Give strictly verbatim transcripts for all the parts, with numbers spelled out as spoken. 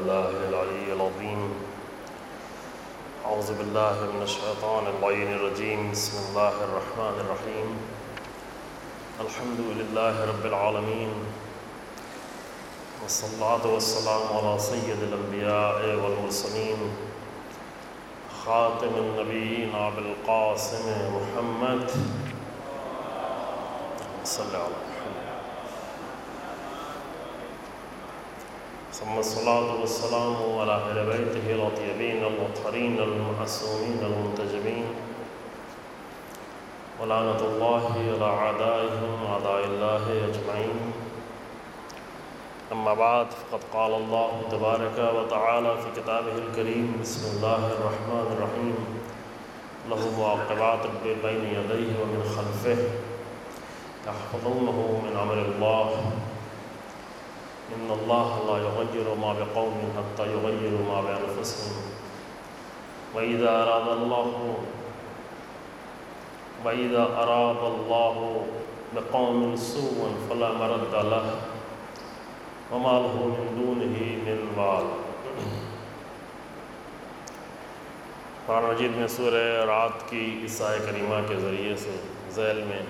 بالله العلي العظيم أعوذ بالله من الشيطان اللعين الرجيم بسم الله الرحمن الرحيم الحمد لله رب العالمين والصلاة والسلام على سيد الأنبياء والمرسلين خاتم النبيين أبي القاسم محمد صلى الله عليه وسلم ثم الصلاة والسلام على أهل بيته الطيبين الطاهرين المعصومين المنتجبين ولعنة الله على أعدائهم أعداء الله أجمعين. أما بعد فقد قال الله تبارك وتعالى في كتابه الكريم بسم الله الرحمن الرحيم له معقبات من بين يديه ومن خلفه يحفظونه من أمر الله إن الله لا يغير ما بقوم حتى يغيروا ما بأنفسهم وإذا أراد الله وإذا أراد الله بقوم سوءا فلا مرد له وما له من دونه من وال. قرآن مجید میں سورہ رات کی اس آیہ کریمہ کے ذریعے سے ذیل میں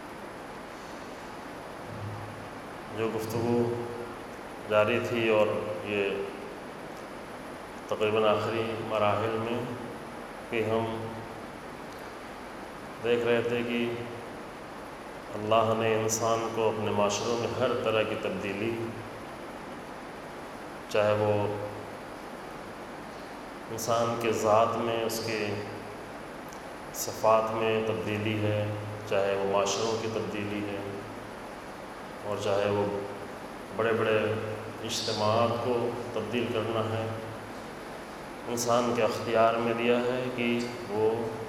جو گفتگو جاری تھی اور یہ تقریباً آخری مراحل میں کہ ہم دیکھ رہے تھے کہ اللہ نے انسان کو اپنے معاشروں میں ہر طرح کی تبدیلی، چاہے وہ انسان کے ذات میں اس کے صفات میں تبدیلی ہے، چاہے وہ معاشروں کی تبدیلی ہے، اور چاہے وہ بڑے بڑے اجتماعات کو تبدیل کرنا ہے، انسان کے اختیار میں دیا ہے کہ وہ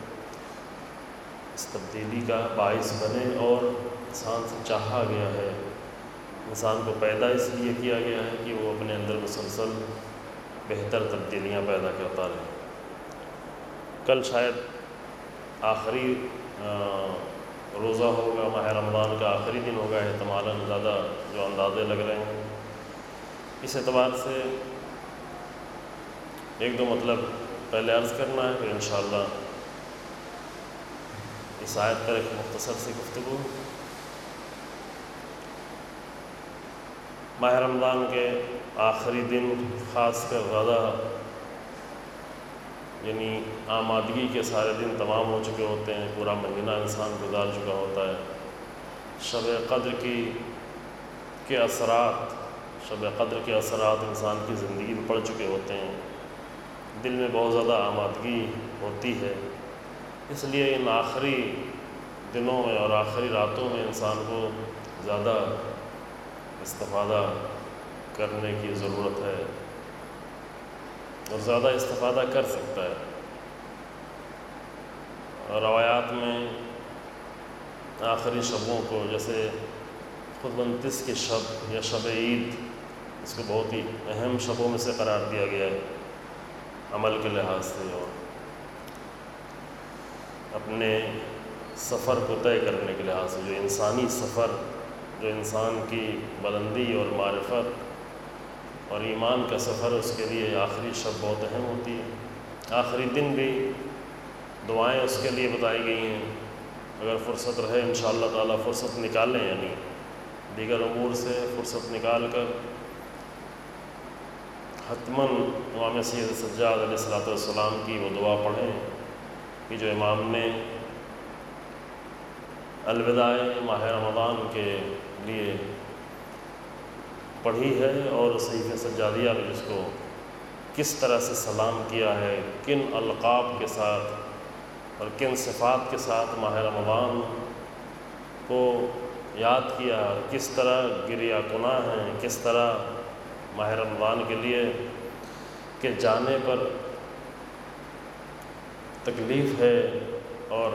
اس تبدیلی کا باعث بنے، اور انسان سے چاہا گیا ہے، انسان کو پیدا اس لیے کیا گیا ہے کہ وہ اپنے اندر مسلسل بہتر تبدیلیاں پیدا کرتا رہے. کل شاید آخری روزہ ہوگا، ماہ رمضان کا آخری دن ہوگا احتمالاً، زیادہ جو اندازے لگ رہے ہیں. اس اعتبار سے ایک دو مطلب پہلے عرض کرنا ہے، پھر انشاءاللہ اس آیت پر ایک مختصر سی گفتگو. ماہ رمضان کے آخری دن خاص کر زیادہ یعنی آمادگی کے سارے دن تمام ہو چکے ہوتے ہیں، پورا مہینہ انسان گزار چکا ہوتا ہے. شب قدر کی کے اثرات شب قدر کے اثرات انسان کی زندگی میں پڑ چکے ہوتے ہیں، دل میں بہت زیادہ آمادگی ہوتی ہے. اس لیے ان آخری دنوں میں اور آخری راتوں میں انسان کو زیادہ استفادہ کرنے کی ضرورت ہے، اور زیادہ استفادہ کر سکتا ہے. اور روایات میں آخری شبوں کو، جیسے خود انتیس کی شب یا شب عید، اس کو بہت ہی اہم شبوں میں سے قرار دیا گیا ہے عمل کے لحاظ سے، اور اپنے سفر کو طے کرنے کے لحاظ سے، جو انسانی سفر، جو انسان کی بلندی اور معرفت اور ایمان کا سفر، اس کے لیے آخری شب بہت اہم ہوتی ہے. آخری دن بھی دعائیں اس کے لیے بتائی گئی ہیں. اگر فرصت رہے انشاءاللہ تعالیٰ فرصت نکالیں، یعنی دیگر امور سے فرصت نکال کر حتماً امام سید سجاد علیہ الصلوۃ والسلام کی وہ دعا پڑھیں کہ جو امام نے الوداع ماہ رمضان کے لیے پڑھی ہے، اور صحیفہ سجادیہ میں جس کو کس طرح سے سلام کیا ہے، کن القاب کے ساتھ اور کن صفات کے ساتھ ماہ رمضان کو یاد کیا، کس طرح گریہ کناں ہیں، کس طرح ماہ رمضان کے لیے کہ جانے پر تکلیف ہے، اور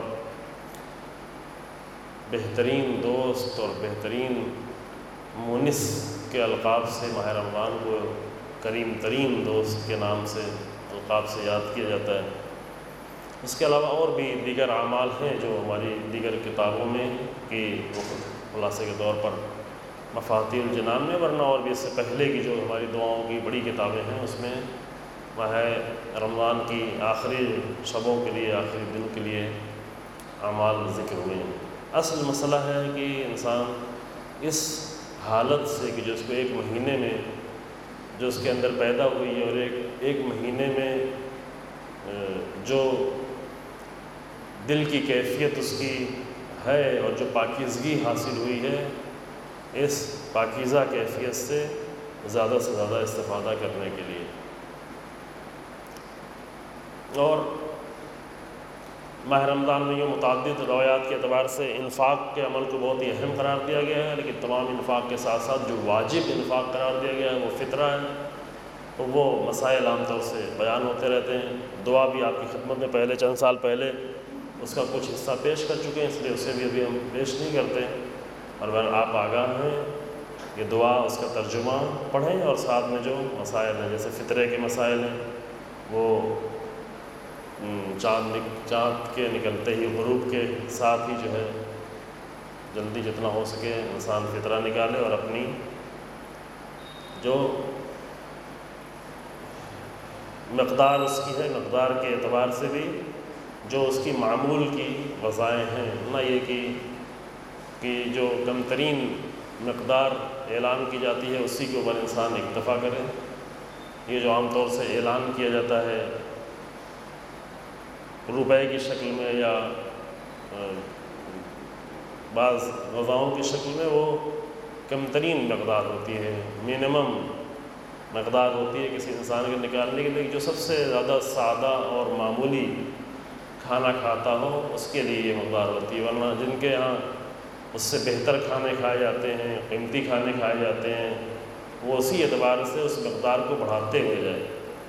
بہترین دوست اور بہترین مونس کے القاب سے ماہ رمضان کو کریم ترین دوست کے نام سے القاب سے یاد کیا جاتا ہے. اس کے علاوہ اور بھی دیگر اعمال ہیں جو ہماری دیگر کتابوں میں کہ وہ خلاصے کے طور پر مفاتیح الجنان میں، ورنہ اور بھی اس سے پہلے کی جو ہماری دعاؤں کی بڑی کتابیں ہیں اس میں ماہ رمضان کی آخری شبوں کے لیے، آخری دن کے لیے اعمال ذکر ہوئے ہیں۔ اصل مسئلہ ہے کہ انسان اس حالت سے کہ جو اس کو ایک مہینے میں جو اس کے اندر پیدا ہوئی ہے، اور ایک ایک مہینے میں جو دل کی کیفیت اس کی ہے اور جو پاکیزگی حاصل ہوئی ہے، اس پاکیزہ کیفیت سے زیادہ سے زیادہ استفادہ کرنے کے لیے۔ اور ماہ رمضان میں یہ متعدد روایات کے اعتبار سے انفاق کے عمل کو بہت ہی اہم قرار دیا گیا ہے، لیکن تمام انفاق کے ساتھ ساتھ جو واجب انفاق قرار دیا گیا ہے وہ فطرہ ہے، تو وہ مسائل عام طور سے بیان ہوتے رہتے ہیں۔ دعا بھی آپ کی خدمت میں پہلے چند سال پہلے اس کا کچھ حصہ پیش کر چکے ہیں، اس لیے اسے بھی ابھی ہم پیش نہیں کرتے ہیں، اور اگر آپ آگاہ ہیں کہ دعا اس کا ترجمہ پڑھیں، اور ساتھ میں جو مسائل ہیں جیسے فطرے کے مسائل ہیں وہ چاند چاند کے نکلتے ہی غروب کے ساتھ ہی جو ہے جلدی جتنا ہو سکے انسان فطرہ نکالے، اور اپنی جو مقدار اس کی ہے مقدار کے اعتبار سے بھی جو اس کی معمول کی غذائیں ہیں، نہ یہ کہ کہ جو کم ترین مقدار اعلان کی جاتی ہے اسی کے اوپر انسان اکتفا کرے۔ یہ جو عام طور سے اعلان کیا جاتا ہے روپے کی شکل میں یا بعض غذاؤں کی شکل میں، وہ کم ترین مقدار ہوتی ہے، منیمم مقدار ہوتی ہے کسی انسان کے نکالنے کے لیے، جو سب سے زیادہ سادہ اور معمولی کھانا کھاتا ہو اس کے لیے یہ مقدار ہوتی ہے، ورنہ جن کے یہاں اس سے بہتر کھانے کھائے جاتے ہیں، قیمتی کھانے کھائے جاتے ہیں، وہ اسی اعتبار سے اس مقدار کو بڑھاتے ہوئے جائیں،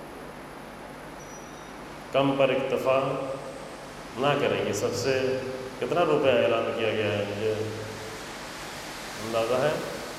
کم پر اکتفا نہ کریں گے۔ سب سے کتنا روپے اعلان کیا گیا ہے مجھے اندازہ ہے،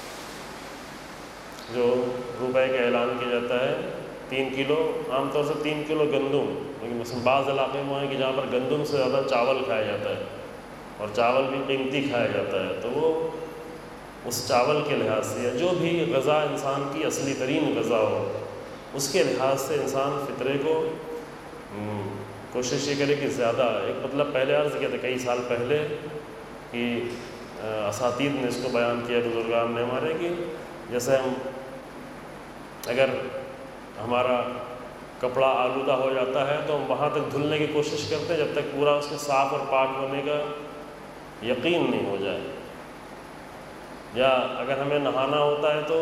جو روپے کا اعلان کیا جاتا ہے تین کلو، عام طور سے تین کلو گندم، لیکن مثلا بعض علاقے میں ہیں کہ جہاں پر گندم سے زیادہ چاول کھایا جاتا ہے، اور چاول بھی قیمتی کھایا جاتا ہے، تو وہ اس چاول کے لحاظ سے یا جو بھی غذا انسان کی اصلی ترین غذا ہو اس کے لحاظ سے انسان فطرے کو کوشش یہ کرے کہ زیادہ، ایک مطلب پہلے عرض کیا تھا کئی سال پہلے کہ اساتید نے اس کو بیان کیا، بزرگان نے ہمارے، کہ جیسے ہم اگر ہمارا کپڑا آلودہ ہو جاتا ہے تو ہم وہاں تک دھلنے کی کوشش کرتے ہیں جب تک پورا اس کے صاف اور پاک ہونے کا یقین نہیں ہو جائے، یا اگر ہمیں نہانا ہوتا ہے تو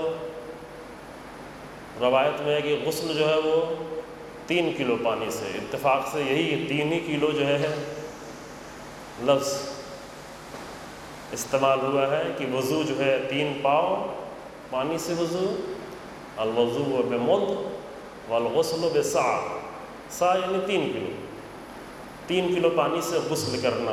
روایت میں ہے کہ غسل جو ہے وہ تین کلو پانی سے، اتفاق سے یہی تین ہی کلو جو ہے لفظ استعمال ہوا ہے کہ وضو جو ہے تین پاؤ پانی سے وضو، الوضو بمد والغسل بسع، سا یعنی تین کلو، تین کلو پانی سے غسل کرنا۔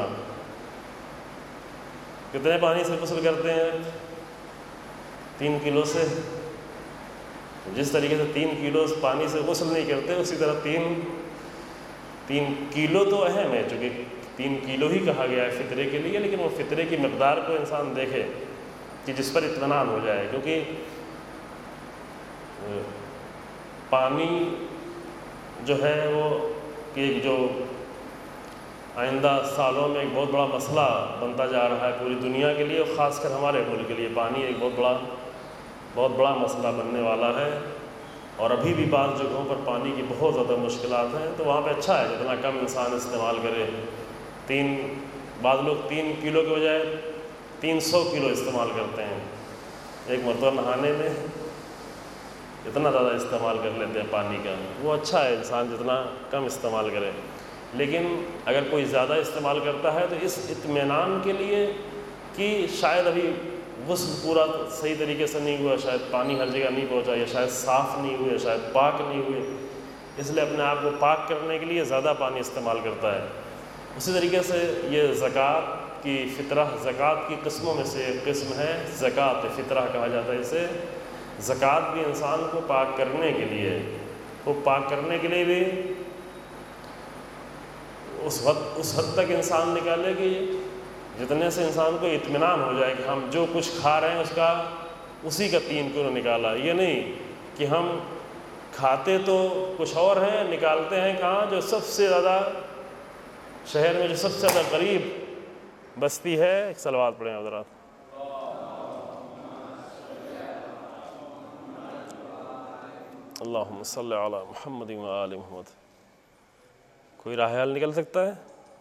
کتنے پانی سے غسل کرتے ہیں؟ تین کلو سے۔ جس طریقے سے تین کلو پانی سے غسل نہیں کرتے، اسی طرح تین تین کلو تو اہم ہے، چونکہ تین کلو ہی کہا گیا ہے فطرے کے لیے، لیکن وہ فطرے کی مقدار کو انسان دیکھے کہ جس پر اطمینان ہو جائے، کیونکہ پانی جو ہے وہ کہ جو آئندہ سالوں میں ایک بہت بڑا مسئلہ بنتا جا رہا ہے پوری دنیا کے لیے، اور خاص کر ہمارے ملک کے لیے پانی ایک بہت بڑا بہت بڑا مسئلہ بننے والا ہے، اور ابھی بھی بعض جگہوں پر پانی کی بہت زیادہ مشکلات ہیں، تو وہاں پہ اچھا ہے جتنا کم انسان استعمال کرے۔ تین بعض لوگ تین کلو کے بجائے تین سو کلو استعمال کرتے ہیں ایک مرتبہ نہانے میں، اتنا زیادہ استعمال کر لیتے ہیں پانی کا۔ وہ اچھا ہے انسان جتنا کم استعمال کرے، لیکن اگر کوئی زیادہ استعمال کرتا ہے تو اس اطمینان کے لیے کہ شاید ابھی غسل پورا صحیح طریقے سے نہیں ہوا، شاید پانی ہر جگہ نہیں پہنچا، یا شاید صاف نہیں ہوئے، شاید پاک نہیں ہوئے، اس لیے اپنے آپ کو پاک کرنے کے لیے زیادہ پانی استعمال کرتا ہے۔ اسی طریقے سے یہ زکوٰۃ کی فطرہ، زکوٰۃ کی قسموں میں سے ایک قسم ہے زکوٰۃ فطرہ کہا جاتا ہے اسے۔ زکوٰۃ بھی انسان کو پاک کرنے کے لیے، وہ پاک کرنے کے لیے بھی اس وقت اس حد تک انسان نکالے کہ جتنے سے انسان کو اطمینان ہو جائے کہ ہم جو کچھ کھا رہے ہیں اس کا اسی کا تین کیوں نہ نکالا. یہ نہیں کہ ہم کھاتے تو کچھ اور ہیں، نکالتے ہیں کہاں؟ جو سب سے زیادہ شہر میں جو سب سے زیادہ قریب بستی ہے. ایک صلوات پڑھیں حضرات. اللہم صلی علی محمد و آل محمد. کوئی راہ حل نکل سکتا ہے؟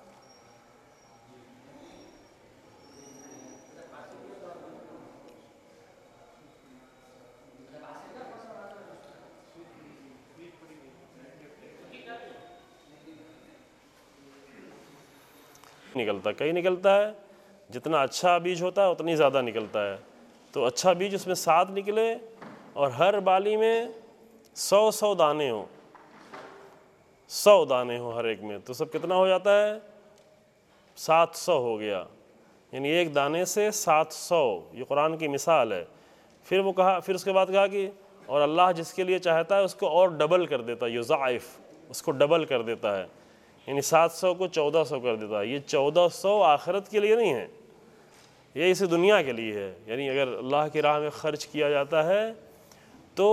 نکلتا کئی نکلتا ہے. جتنا اچھا بیج ہوتا ہے اتنی زیادہ نکلتا ہے. تو اچھا بیج اس میں سات نکلے اور ہر بالی میں سو سو دانے ہوں، سو دانے ہوں ہر ایک میں، تو سب کتنا ہو جاتا ہے؟ سات سو ہو گیا. یعنی ایک دانے سے سات سو. یہ قرآن کی مثال ہے. پھر وہ کہا، پھر اس کے بعد کہا کہ اور اللہ جس کے لیے چاہتا ہے اس کو اور ڈبل کر دیتا ہے، یضاعف، اس کو ڈبل کر دیتا ہے. یعنی سات سو کو چودہ سو کر دیتا ہے. یہ چودہ سو آخرت کے لیے نہیں ہے، یہ اسی دنیا کے لیے ہے. یعنی اگر اللہ کی راہ میں خرچ کیا جاتا ہے تو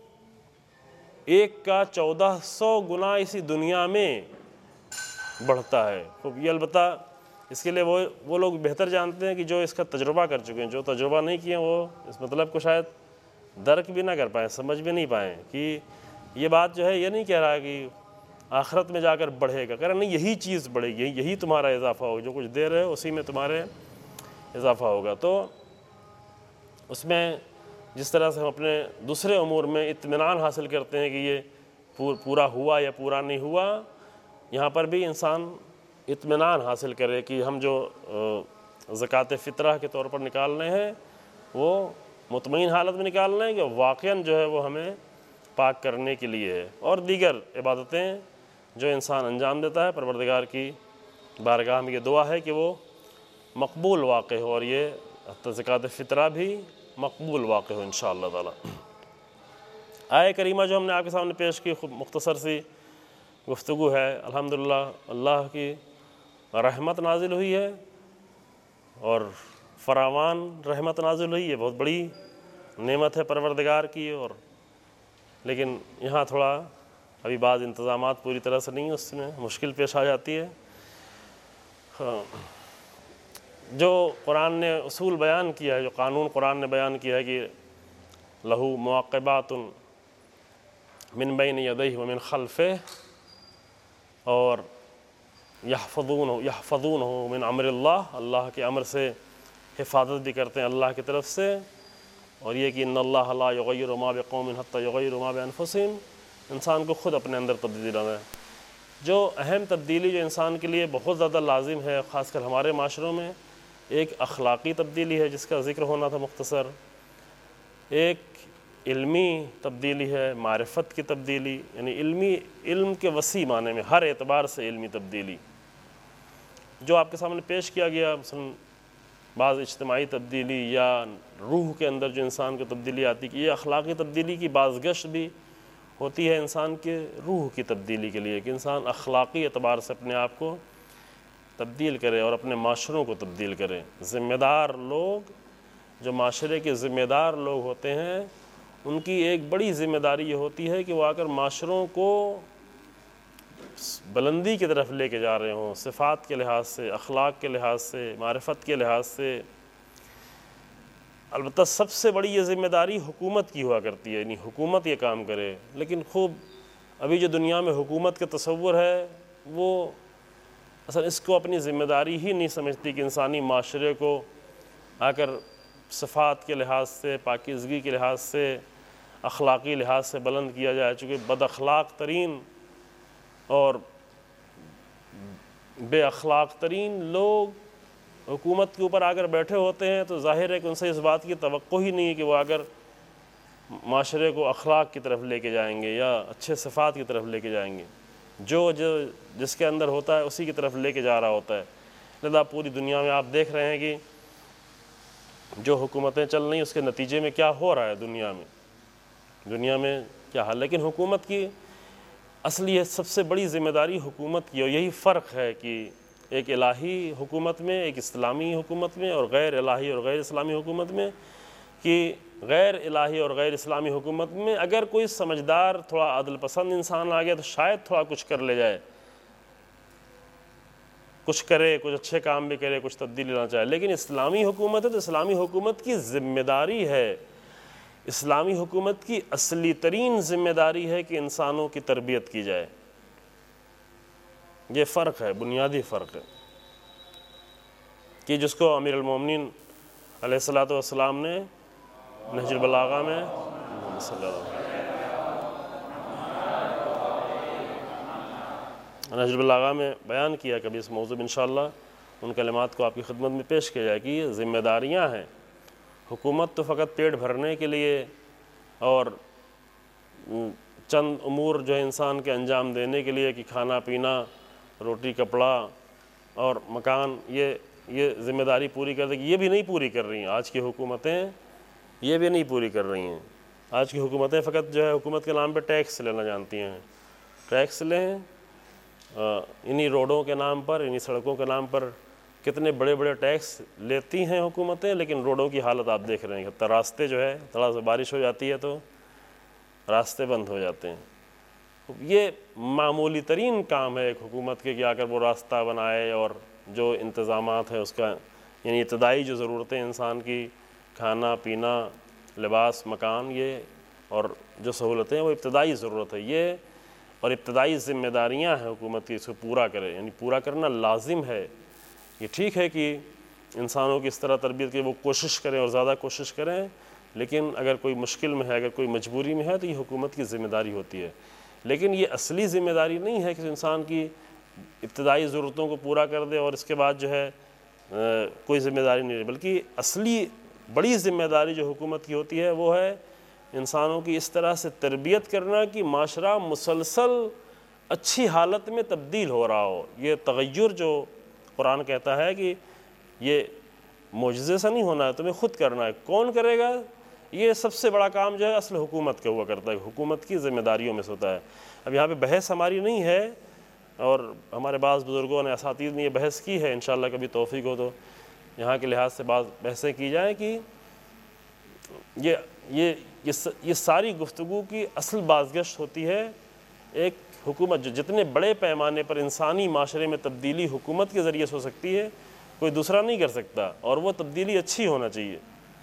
ایک کا چودہ سو گنا اسی دنیا میں بڑھتا ہے. خوب یہ البتہ اس کے لیے وہ وہ لوگ بہتر جانتے ہیں کہ جو اس کا تجربہ کر چکے ہیں. جو تجربہ نہیں کیے ہیں وہ اس مطلب کو شاید درک بھی نہ کر پائیں، سمجھ بھی نہیں پائیں کہ یہ بات جو ہے یہ نہیں کہہ رہا کہ آخرت میں جا کر بڑھے گا. کہہ رہا نہیں، یہی چیز بڑھے گی، یہی تمہارا اضافہ ہوگا. جو کچھ دے رہے ہو اسی میں تمہارے اضافہ ہوگا. تو اس میں جس طرح سے ہم اپنے دوسرے امور میں اطمینان حاصل کرتے ہیں کہ یہ پورا ہوا یا پورا نہیں ہوا، یہاں پر بھی انسان اطمینان حاصل کرے کہ ہم جو زکوٰۃ فطرہ کے طور پر نکالنے ہیں وہ مطمئن حالت میں نکالنے ہیں کہ واقعاً جو ہے وہ ہمیں پاک کرنے کے لیے ہے. اور دیگر عبادتیں جو انسان انجام دیتا ہے، پروردگار کی بارگاہ میں یہ دعا ہے کہ وہ مقبول واقع ہو، اور یہ زکوٰۃ فطرہ بھی مقبول واقع ہو انشاءاللہ تعالی. آیہ کریمہ جو ہم نے آپ کے سامنے پیش کی خوب مختصر سی گفتگو ہے. الحمدللہ اللہ کی رحمت نازل ہوئی ہے اور فراوان رحمت نازل ہوئی ہے. بہت بڑی نعمت ہے پروردگار کی. اور لیکن یہاں تھوڑا ابھی بعض انتظامات پوری طرح سے نہیں، اس میں مشکل پیش آ جاتی ہے. جو قرآن نے اصول بیان کیا ہے، جو قانون قرآن نے بیان کیا ہے کہ لہو معقبات من بین یدیہ ومن خلفہ، اور یحفظونہ یحفظونہ من امر اللہ، اللہ کے امر سے حفاظت بھی کرتے ہیں اللہ کی طرف سے. اور یہ کہ ان اللہ لا یغیر ما بقوم حتی یغیروا ما بانفسہم، انسان کو خود اپنے اندر تبدیلی لانا ہے. جو اہم تبدیلی جو انسان کے لیے بہت زیادہ لازم ہے خاص کر ہمارے معاشروں میں، ایک اخلاقی تبدیلی ہے جس کا ذکر ہونا تھا مختصر، ایک علمی تبدیلی ہے، معرفت کی تبدیلی، یعنی علمی علم کے وسیع معنی میں ہر اعتبار سے علمی تبدیلی. جو آپ کے سامنے پیش کیا گیا مثلا بعض اجتماعی تبدیلی یا روح کے اندر جو انسان کو تبدیلی آتی کہ یہ اخلاقی تبدیلی کی بعض گشت بھی ہوتی ہے انسان کے روح کی تبدیلی کے لیے، کہ انسان اخلاقی اعتبار سے اپنے آپ کو تبدیل کرے اور اپنے معاشروں کو تبدیل کرے. ذمہ دار لوگ جو معاشرے کے ذمہ دار لوگ ہوتے ہیں، ان کی ایک بڑی ذمہ داری یہ ہوتی ہے کہ وہ آ کر معاشروں کو بلندی کی طرف لے کے جا رہے ہوں، صفات کے لحاظ سے، اخلاق کے لحاظ سے، معرفت کے لحاظ سے. البتہ سب سے بڑی یہ ذمہ داری حکومت کی ہوا کرتی ہے، یعنی حکومت یہ کام کرے. لیکن خوب ابھی جو دنیا میں حکومت کا تصور ہے وہ اصل اس کو اپنی ذمہ داری ہی نہیں سمجھتی کہ انسانی معاشرے کو آ کر صفات کے لحاظ سے، پاکیزگی کے لحاظ سے، اخلاقی لحاظ سے بلند کیا جائے. چونکہ بد اخلاق ترین اور بے اخلاق ترین لوگ حکومت کے اوپر آ کر بیٹھے ہوتے ہیں تو ظاہر ہے کہ ان سے اس بات کی توقع ہی نہیں ہے کہ وہ آ کر معاشرے کو اخلاق کی طرف لے کے جائیں گے یا اچھے صفات کی طرف لے کے جائیں گے. جو جو جس کے اندر ہوتا ہے اسی کی طرف لے کے جا رہا ہوتا ہے. لہذا پوری دنیا میں آپ دیکھ رہے ہیں کہ جو حکومتیں چل رہی ہیں اس کے نتیجے میں کیا ہو رہا ہے دنیا میں دنیا میں کیا حال. لیکن حکومت کی اصلی یہ سب سے بڑی ذمہ داری حکومت کی، اور یہی فرق ہے کہ ایک الہی حکومت میں، ایک اسلامی حکومت میں اور غیر الہی اور غیر اسلامی حکومت میں، کہ غیر الہی اور غیر اسلامی حکومت میں اگر کوئی سمجھدار تھوڑا عدل پسند انسان آ گیا تو شاید تھوڑا کچھ کر لے جائے، کچھ کرے، کچھ اچھے کام بھی کرے، کچھ تبدیلی لانا چاہے. لیکن اسلامی حکومت ہے تو اسلامی حکومت کی ذمہ داری ہے، اسلامی حکومت کی اصلی ترین ذمہ داری ہے کہ انسانوں کی تربیت کی جائے. یہ فرق ہے، بنیادی فرق ہے کہ جس کو امیر المومنین علیہ الصلوۃ والسلام نے نہج البلاغہ میں صلی اللہ علیہ نہج البلاغہ میں بیان کیا. کبھی اس موضوع میں انشاءاللہ ان کلمات کو آپ کی خدمت میں پیش کیا جائے کہ یہ ذمہ داریاں ہیں. حکومت تو فقط پیٹ بھرنے کے لیے اور چند امور جو ہے انسان کے انجام دینے کے لیے کہ کھانا پینا، روٹی کپڑا اور مکان، یہ یہ ذمہ داری پوری کر دے گی، یہ بھی نہیں پوری کر رہی ہیں آج کی حکومتیں، یہ بھی نہیں پوری کر رہی ہیں. آج کی حکومتیں فقط جو ہے حکومت کے نام پہ ٹیکس لینا جانتی ہیں. ٹیکس لیں، انہی روڈوں کے نام پر، انہی سڑکوں کے نام پر کتنے بڑے بڑے ٹیکس لیتی ہیں حکومتیں، لیکن روڈوں کی حالت آپ دیکھ رہے ہیں. راستے جو ہے تھوڑا سا بارش ہو جاتی ہے تو راستے بند ہو جاتے ہیں. یہ معمولی ترین کام ہے ایک حکومت کے کہ آ کر وہ راستہ بنائے اور جو انتظامات ہیں اس کا، یعنی ابتدائی جو ضرورتیں انسان کی، کھانا پینا، لباس، مکان، یہ اور جو سہولتیں ہیں وہ ابتدائی ضرورت ہے. یہ اور ابتدائی ذمہ داریاں ہیں حکومت کی، اس کو پورا کرے، یعنی پورا کرنا لازم ہے. یہ ٹھیک ہے کہ انسانوں کی اس طرح تربیت کی وہ کوشش کریں اور زیادہ کوشش کریں، لیکن اگر کوئی مشکل میں ہے، اگر کوئی مجبوری میں ہے تو یہ حکومت کی ذمہ داری ہوتی ہے. لیکن یہ اصلی ذمہ داری نہیں ہے کہ انسان کی ابتدائی ضرورتوں کو پورا کر دے اور اس کے بعد جو ہے کوئی ذمہ داری نہیں ہے. بلکہ اصلی بڑی ذمہ داری جو حکومت کی ہوتی ہے وہ ہے انسانوں کی اس طرح سے تربیت کرنا کہ معاشرہ مسلسل اچھی حالت میں تبدیل ہو رہا ہو. یہ تغیر جو قرآن کہتا ہے کہ یہ معجزے سے نہیں ہونا ہے، تمہیں خود کرنا ہے. کون کرے گا؟ یہ سب سے بڑا کام جو ہے اصل حکومت کا ہوا کرتا ہے، حکومت کی ذمہ داریوں میں سے ہوتا ہے. اب یہاں پہ بحث ہماری نہیں ہے، اور ہمارے بعض بزرگوں نے، اساتذہ نے یہ بحث کی ہے، انشاءاللہ کبھی توفیق ہو تو یہاں کے لحاظ سے بعض بحثیں کی جائیں کہ یہ یہ یہ ساری گفتگو کی اصل بازگشت ہوتی ہے ایک حکومت جو جتنے بڑے پیمانے پر انسانی معاشرے میں تبدیلی حکومت کے ذریعے سے ہو سکتی ہے، کوئی دوسرا نہیں کر سکتا، اور وہ تبدیلی اچھی ہونا چاہیے.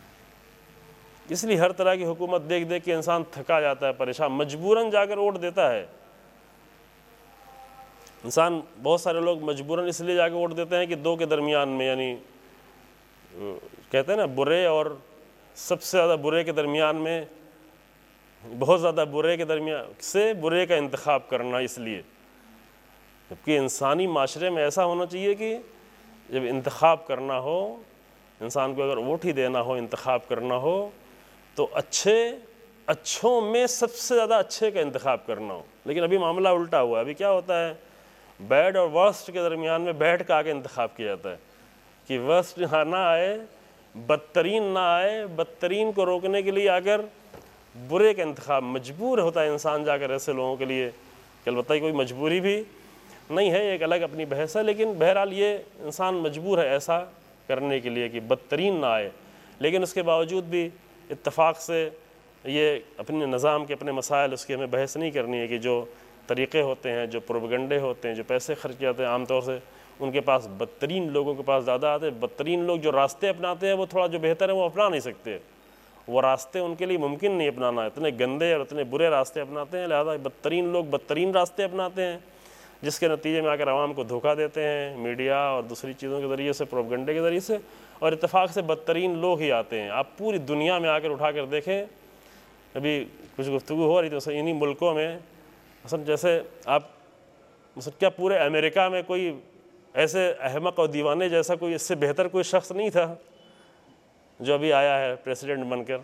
اس لیے ہر طرح کی حکومت دیکھ دیکھ کے انسان تھکا جاتا ہے، پریشان، مجبوراً جا کر ووٹ دیتا ہے. انسان، بہت سارے لوگ مجبوراً اس لیے جا کے ووٹ دیتے ہیں کہ دو کے درمیان میں، یعنی کہتے ہیں نا برے اور سب سے زیادہ برے کے درمیان میں، بہت زیادہ برے کے درمیان سے برے کا انتخاب کرنا. اس لیے جبکہ انسانی معاشرے میں ایسا ہونا چاہیے کہ جب انتخاب کرنا ہو، انسان کو اگر ووٹ ہی دینا ہو، انتخاب کرنا ہو، تو اچھے اچھوں میں سب سے زیادہ اچھے کا انتخاب کرنا ہو. لیکن ابھی معاملہ الٹا ہوا ہے. ابھی کیا ہوتا ہے، بیڈ اور ورسٹ کے درمیان میں بیڈ کا آگے انتخاب کیا جاتا ہے کہ ورسٹ نہ آئے، بدترین نہ آئے. بدترین کو روکنے کے لیے اگر برے کا انتخاب، مجبور ہوتا ہے انسان جا کر ایسے لوگوں کے لیے، کہ البتہ کوئی مجبوری بھی نہیں ہے، ایک الگ اپنی بحث ہے، لیکن بہرحال یہ انسان مجبور ہے ایسا کرنے کے لیے کہ بدترین نہ آئے. لیکن اس کے باوجود بھی اتفاق سے یہ اپنے نظام کے اپنے مسائل، اس کی ہمیں بحث نہیں کرنی ہے کہ جو طریقے ہوتے ہیں، جو پروپیگنڈے ہوتے ہیں، جو پیسے خرچ جاتے ہیں، عام طور سے ان کے پاس بدترین لوگوں کے پاس زیادہ آتے ہیں. بدترین لوگ جو راستے اپناتے ہیں وہ تھوڑا جو بہتر ہے وہ اپنا نہیں سکتے، وہ راستے ان کے لیے ممکن نہیں اپنانا، اتنے گندے اور اتنے برے راستے اپناتے ہیں. لہذا بدترین لوگ بدترین راستے اپناتے ہیں، جس کے نتیجے میں آ کر عوام کو دھوکہ دیتے ہیں میڈیا اور دوسری چیزوں کے ذریعے سے، پروپیگنڈے کے ذریعے سے، اور اتفاق سے بدترین لوگ ہی آتے ہیں. آپ پوری دنیا میں آ کر اٹھا کر دیکھیں، ابھی کچھ گفتگو ہو رہی تھی انہی ملکوں میں، مثلا جیسے آپ مثلا کیا پورے امریکہ میں کوئی ایسے احمق اور دیوانے جیسا کوئی اس سے بہتر کوئی شخص نہیں تھا جو ابھی آیا ہے پریسیڈنٹ بن کر؟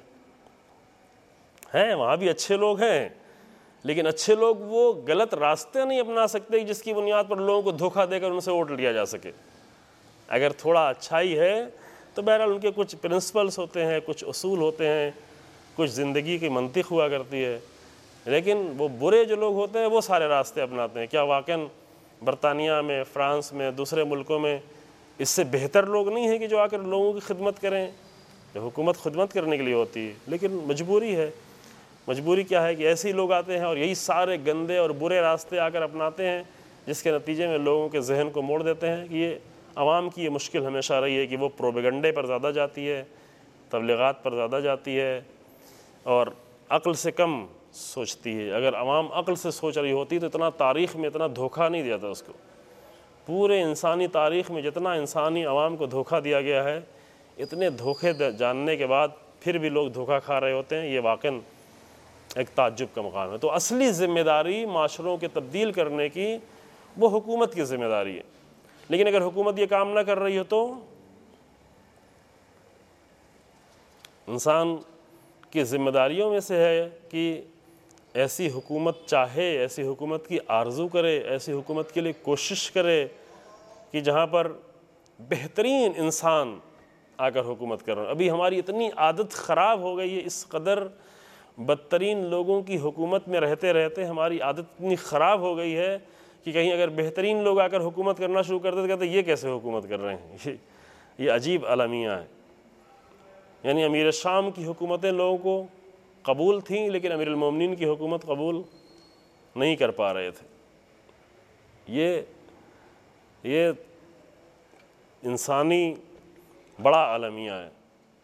ہیں وہاں بھی اچھے لوگ ہیں، لیکن اچھے لوگ وہ غلط راستے نہیں اپنا سکتے جس کی بنیاد پر لوگوں کو دھوکہ دے کر ان سے ووٹ لیا جا سکے. اگر تھوڑا اچھائی ہے تو بہرحال ان کے کچھ پرنسپلس ہوتے ہیں، کچھ اصول ہوتے ہیں، کچھ زندگی کی منطق ہوا کرتی ہے. لیکن وہ برے جو لوگ ہوتے ہیں وہ سارے راستے اپناتے ہیں. کیا واقعاً برطانیہ میں، فرانس میں، دوسرے ملکوں میں اس سے بہتر لوگ نہیں ہیں کہ جو آ کر لوگوں کی خدمت کریں؟ جو حکومت خدمت کرنے کے لیے ہوتی ہے، لیکن مجبوری ہے۔ مجبوری کیا ہے کہ ایسے ہی لوگ آتے ہیں اور یہی سارے گندے اور برے راستے آ کر اپناتے ہیں، جس کے نتیجے میں لوگوں کے ذہن کو موڑ دیتے ہیں کہ یہ عوام کی یہ مشکل ہمیشہ رہی ہے کہ وہ پروپیگنڈے پر زیادہ جاتی ہے، تبلیغات پر زیادہ جاتی ہے اور عقل سے کم سوچتی ہے۔ اگر عوام عقل سے سوچ رہی ہوتی تو اتنا تاریخ میں اتنا دھوکہ نہیں دیا تھا اس کو۔ پورے انسانی تاریخ میں جتنا انسانی عوام کو دھوکہ دیا گیا ہے، اتنے دھوکے جاننے کے بعد پھر بھی لوگ دھوکہ کھا رہے ہوتے ہیں، یہ واقعاً ایک تعجب کا مقام ہے۔ تو اصلی ذمہ داری معاشروں کے تبدیل کرنے کی وہ حکومت کی ذمہ داری ہے، لیکن اگر حکومت یہ کام نہ کر رہی ہو تو انسان کی ذمہ داریوں میں سے ہے کہ ایسی حکومت چاہے، ایسی حکومت کی آرزو کرے، ایسی حکومت کے لیے کوشش کرے کہ جہاں پر بہترین انسان آ کر حکومت کر رہے ہیں۔ ابھی ہماری اتنی عادت خراب ہو گئی ہے، اس قدر بدترین لوگوں کی حکومت میں رہتے رہتے ہماری عادت اتنی خراب ہو گئی ہے کہ کہیں اگر بہترین لوگ آ کر حکومت کرنا شروع کرتے تو کہتے یہ کیسے حکومت کر رہے ہیں، یہ یہ عجیب المیاں ہیں۔ یعنی امیر شام کی حکومتیں لوگوں کو قبول تھیں، لیکن امیر المومنین کی حکومت قبول نہیں کر پا رہے تھے۔ یہ یہ انسانی بڑا المیاں ہے۔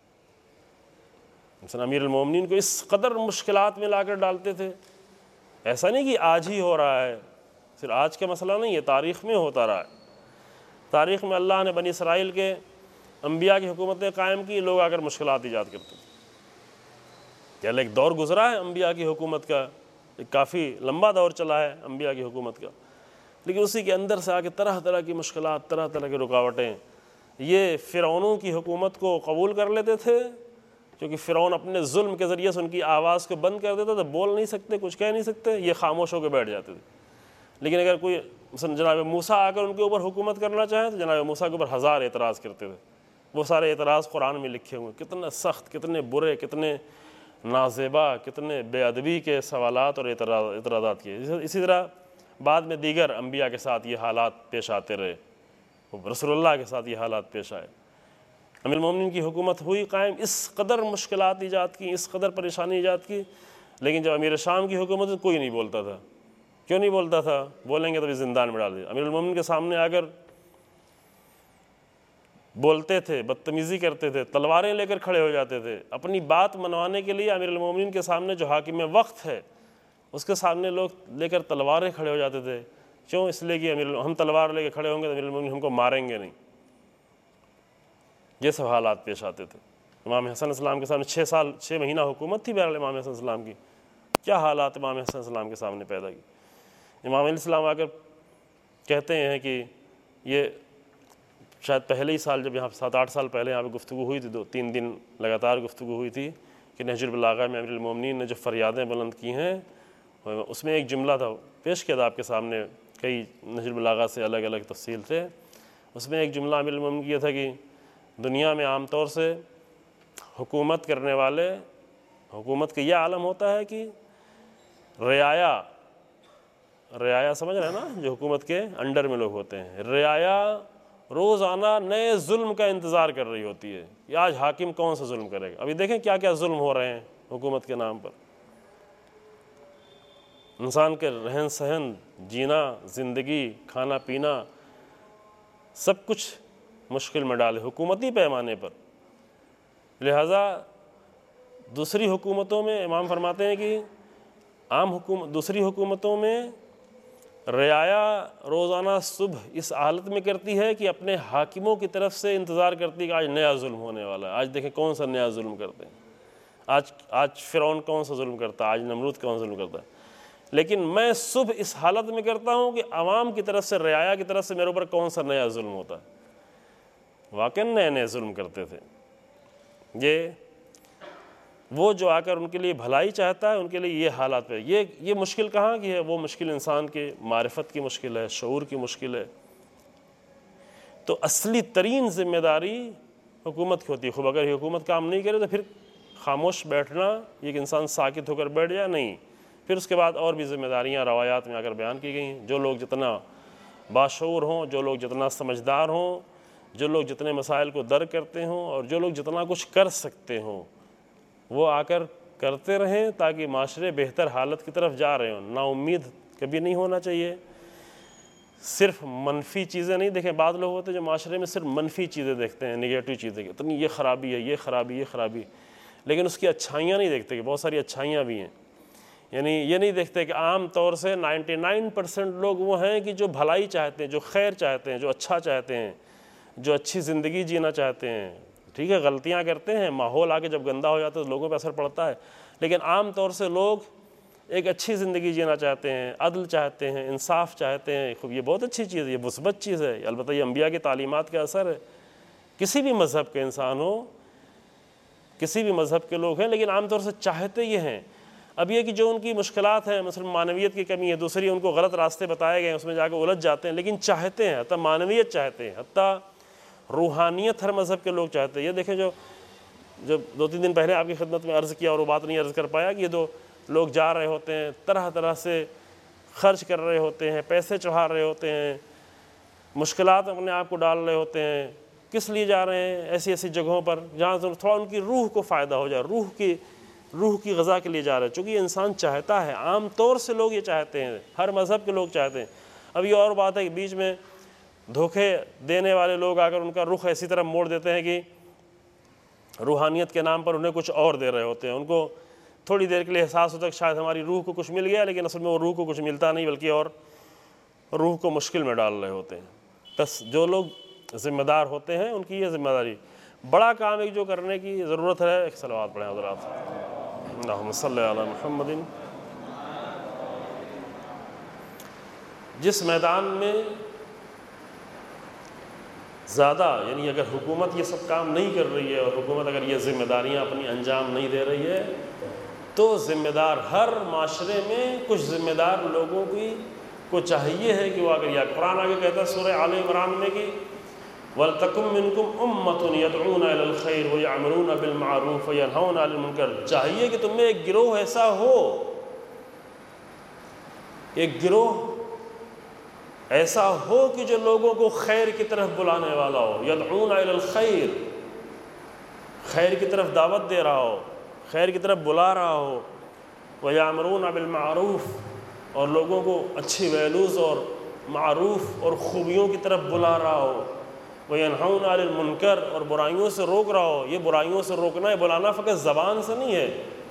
مثلا امیر المومنین کو اس قدر مشکلات میں لا کر ڈالتے تھے۔ ایسا نہیں کہ آج ہی ہو رہا ہے، صرف آج کا مسئلہ نہیں ہے، تاریخ میں ہوتا رہا ہے۔ تاریخ میں اللہ نے بنی اسرائیل کے انبیاء کی حکومتیں قائم کی، لوگ آ کر مشکلات ایجاد کرتے تھے۔ کیا ایک دور گزرا ہے انبیاء کی حکومت کا، ایک کافی لمبا دور چلا ہے انبیاء کی حکومت کا، لیکن اسی کے اندر سے آ کے طرح طرح کی مشکلات، طرح طرح کی رکاوٹیں۔ یہ فرعونوں کی حکومت کو قبول کر لیتے تھے کیونکہ فرعون اپنے ظلم کے ذریعے سے ان کی آواز کو بند کر دیتا تھا، بول نہیں سکتے، کچھ کہہ نہیں سکتے، یہ خاموش ہو کے بیٹھ جاتے تھے۔ لیکن اگر کوئی مثلا جناب موسیٰ آ کر ان کے اوپر حکومت کرنا چاہے تو جناب موسیٰ کے اوپر ہزار اعتراض کرتے تھے۔ وہ سارے اعتراض قرآن میں لکھے ہوئے، کتنے سخت، کتنے برے، کتنے نازیبا، کتنے بے ادبی کے سوالات اور اعتراضات کیے۔ اسی طرح بعد میں دیگر انبیاء کے ساتھ یہ حالات پیش آتے رہے، رسول اللہ کے ساتھ یہ حالات پیش آئے۔ امیر المومنین کی حکومت ہوئی قائم، اس قدر مشکلات ایجاد کی، اس قدر پریشانی ایجاد کی، لیکن جب امیر شام کی حکومت کوئی نہیں بولتا تھا۔ کیوں نہیں بولتا تھا؟ بولیں گے تو بھی زندان میں ڈال دیا۔ امیر المومنین کے سامنے آ کر بولتے تھے، بدتمیزی کرتے تھے، تلواریں لے کر کھڑے ہو جاتے تھے۔ اپنی بات منوانے کے لیے امیر المومنین کے سامنے جو حاکم وقت ہے اس کے سامنے لوگ لے کر تلواریں کھڑے ہو جاتے تھے۔ کیوں؟ اس لیے کہ امیر ہم تلوار لے کے کھڑے ہوں گے تو امیر المومنین ہم کو ماریں گے نہیں۔ یہ سب حالات پیش آتے تھے۔ امام حسن علیہ السلام کے سامنے چھ سال چھ مہینہ حکومت تھی بہرحال امام حسن علیہ السلام کی، کیا حالات امام حسن علیہ السلام کے سامنے پیدا کی۔ امام علیہ السلام آ کر کہتے ہیں کہ یہ شاید پہلے ہی سال، جب یہاں سات آٹھ سال پہلے یہاں پہ گفتگو ہوئی تھی، دو تین دن لگاتار گفتگو ہوئی تھی کہ نہج البلاغہ میں امیر المومنین نے جو فریادیں بلند کی ہیں اس میں ایک جملہ تھا، پیش کیا تھا آپ کے سامنے، کئی نہج البلاغہ سے الگ الگ تفصیل تھے۔ اس میں ایک جملہ امیر المومنین کیا تھا کہ دنیا میں عام طور سے حکومت کرنے والے، حکومت کا یہ عالم ہوتا ہے کہ رعایا رعایا سمجھ رہے ہیں نا، جو حکومت کے انڈر میں لوگ ہوتے ہیں، رعایا روزانہ نئے ظلم کا انتظار کر رہی ہوتی ہے کہ آج حاکم کون سا ظلم کرے گا۔ ابھی دیکھیں کیا کیا ظلم ہو رہے ہیں حکومت کے نام پر۔ انسان کے رہن سہن، جینا، زندگی، کھانا پینا، سب کچھ مشکل میں ڈالے حکومتی پیمانے پر۔ لہٰذا دوسری حکومتوں میں امام فرماتے ہیں کہ عام حکومت دوسری حکومتوں میں رعایا روزانہ صبح اس حالت میں کرتی ہے کہ اپنے حاکموں کی طرف سے انتظار کرتی ہے کہ آج نیا ظلم ہونے والا ہے، آج دیکھیں کون سا نیا ظلم کرتے ہیں، آج آج فرعون کون سا ظلم کرتا ہے، آج نمرود کون سا ظلم کرتا ہے۔ لیکن میں صبح اس حالت میں کرتا ہوں کہ عوام کی طرف سے، رعایا کی طرف سے میرے اوپر کون سا نیا ظلم ہوتا ہے۔ واقعاً نئے نئے ظلم کرتے تھے۔ یہ وہ جو آ کر ان کے لیے بھلائی چاہتا ہے، ان کے لیے یہ حالات پہ یہ یہ مشکل کہاں کی ہے؟ وہ مشکل انسان کے معرفت کی مشکل ہے، شعور کی مشکل ہے۔ تو اصلی ترین ذمہ داری حکومت کی ہوتی ہے۔ خوب اگر یہ حکومت کام نہیں کرے تو پھر خاموش بیٹھنا، یہ کہ انسان ساکت ہو کر بیٹھ جائے، نہیں، پھر اس کے بعد اور بھی ذمہ داریاں روایات میں آ کر بیان کی گئی ہیں۔ جو لوگ جتنا باشعور ہوں، جو لوگ جتنا سمجھدار ہوں، جو لوگ جتنے مسائل کو درک کرتے ہوں اور جو لوگ جتنا کچھ کر سکتے ہوں وہ آ کر کرتے رہیں تاکہ معاشرے بہتر حالت کی طرف جا رہے ہوں۔ نا امید کبھی نہیں ہونا چاہیے، صرف منفی چیزیں نہیں دیکھیں۔ بعض لوگ ہوتے ہیں جو معاشرے میں صرف منفی چیزیں دیکھتے ہیں، نگیٹو چیزیں، اتنی یہ خرابی ہے، یہ خرابی، یہ خرابی، لیکن اس کی اچھائیاں نہیں دیکھتے کہ بہت ساری اچھائیاں بھی ہیں۔ یعنی یہ نہیں دیکھتے کہ عام طور سے نائنٹی نائن پرسنٹ لوگ وہ ہیں کہ جو بھلائی چاہتے ہیں، جو خیر چاہتے ہیں، جو اچھا چاہتے ہیں، جو اچھی زندگی جینا چاہتے ہیں۔ ٹھیک ہے، غلطیاں کرتے ہیں، ماحول آگے جب گندا ہو جاتا ہے تو لوگوں پہ اثر پڑتا ہے، لیکن عام طور سے لوگ ایک اچھی زندگی جینا چاہتے ہیں، عدل چاہتے ہیں، انصاف چاہتے ہیں۔ خوب یہ بہت اچھی چیز ہے، یہ مثبت چیز ہے، البتہ یہ انبیاء کی تعلیمات کا اثر ہے۔ کسی بھی مذہب کے انسان ہو، کسی بھی مذہب کے لوگ ہیں، لیکن عام طور سے چاہتے یہ ہیں۔ اب یہ کہ جو ان کی مشکلات ہیں، مثلا معنویت کی کمی ہے، دوسری ان کو غلط راستے بتائے گئے ہیں، اس میں جا کے الجھ جاتے ہیں، لیکن چاہتے ہیں، حتیٰ معنویت چاہتے ہیں، حتیٰ روحانیت ہر مذہب کے لوگ چاہتے ہیں۔ یہ دیکھیں جو جب دو تین دن پہلے آپ کی خدمت میں عرض کیا اور وہ بات نہیں عرض کر پایا کہ یہ دو لوگ جا رہے ہوتے ہیں، طرح طرح سے خرچ کر رہے ہوتے ہیں، پیسے چڑھا رہے ہوتے ہیں، مشکلات اپنے آپ کو ڈال رہے ہوتے ہیں۔ کس لیے جا رہے ہیں؟ ایسی ایسی جگہوں پر جہاں تھوڑا ان کی روح کو فائدہ ہو جائے، روح کی روح کی غذا کے لیے جا رہے ہیں، چونکہ یہ انسان چاہتا ہے، عام طور سے لوگ یہ چاہتے ہیں، ہر مذہب کے لوگ چاہتے ہیں۔ اب یہ اور بات ہے کہ بیچ میں دھوکے دینے والے لوگ آ کر ان کا رخ ایسی طرح موڑ دیتے ہیں کہ روحانیت کے نام پر انہیں کچھ اور دے رہے ہوتے ہیں۔ ان کو تھوڑی دیر کے لیے احساس ہوتا ہے کہ شاید ہماری روح کو کچھ مل گیا، لیکن اصل میں وہ روح کو کچھ ملتا نہیں بلکہ اور روح کو مشکل میں ڈال رہے ہوتے ہیں۔ بس جو لوگ ذمہ دار ہوتے ہیں ان کی یہ ذمہ داری، بڑا کام ایک جو کرنے کی ضرورت ہے۔ ایک صلوات پڑھیں حضرات، اللہم صلی علی محمد۔ جس میدان میں زیادہ، یعنی اگر حکومت یہ سب کام نہیں کر رہی ہے اور حکومت اگر یہ ذمہ داریاں اپنی انجام نہیں دے رہی ہے تو ذمہ دار ہر معاشرے میں کچھ ذمہ دار لوگوں کی کو چاہیے ہے کہ وہ اگر یا قرآن آگے کہتا ہے سورہ آل عمران میں کہ وَلْتَكُن مِّنكُمْ أُمَّةٌ يَدْعُونَ إِلَى الْخَيْرِ وَيَأْمُرُونَ بِالْمَعْرُوفِ وَيَنْهَوْنَ عَنِ الْمُنكَرِ، چاہیے کہ تم میں ایک گروہ ایسا ہو، ایک گروہ ایسا ہو کہ جو لوگوں کو خیر کی طرف بلانے والا ہو، یدعون الی الخیر، خیر کی طرف دعوت دے رہا ہو، خیر کی طرف بلا رہا ہو، ویامرون بالمعروف، اور لوگوں کو اچھی ویلوز اور معروف اور خوبیوں کی طرف بلا رہا ہو، وینہون عن المنکر، اور برائیوں سے روک رہا ہو۔ یہ برائیوں سے روکنا ہے، بلانا فقط زبان سے نہیں ہے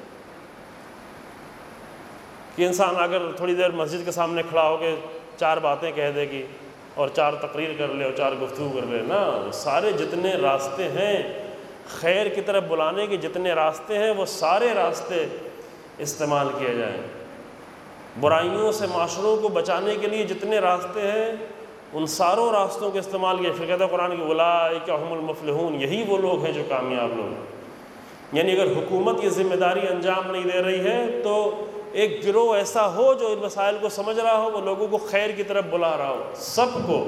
کہ انسان اگر تھوڑی دیر مسجد کے سامنے کھڑا ہو کے چار باتیں کہہ دے گی اور چار تقریر کر لے اور چار گفتگو کر لے، نا، سارے جتنے راستے ہیں خیر کی طرف بلانے کے، جتنے راستے ہیں وہ سارے راستے استعمال کیے جائیں۔ برائیوں سے معاشروں کو بچانے کے لیے جتنے راستے ہیں ان ساروں راستوں کے استعمال کیے۔ پھر کہتا ہے قرآن کی اولئک ھم المفلحون، یہی وہ لوگ ہیں جو کامیاب لوگ ہیں۔ یعنی اگر حکومت یہ ذمہ داری انجام نہیں دے رہی ہے تو ایک گروہ ایسا ہو جو ان مسائل کو سمجھ رہا ہو، وہ لوگوں کو خیر کی طرف بلا رہا ہو، سب کو۔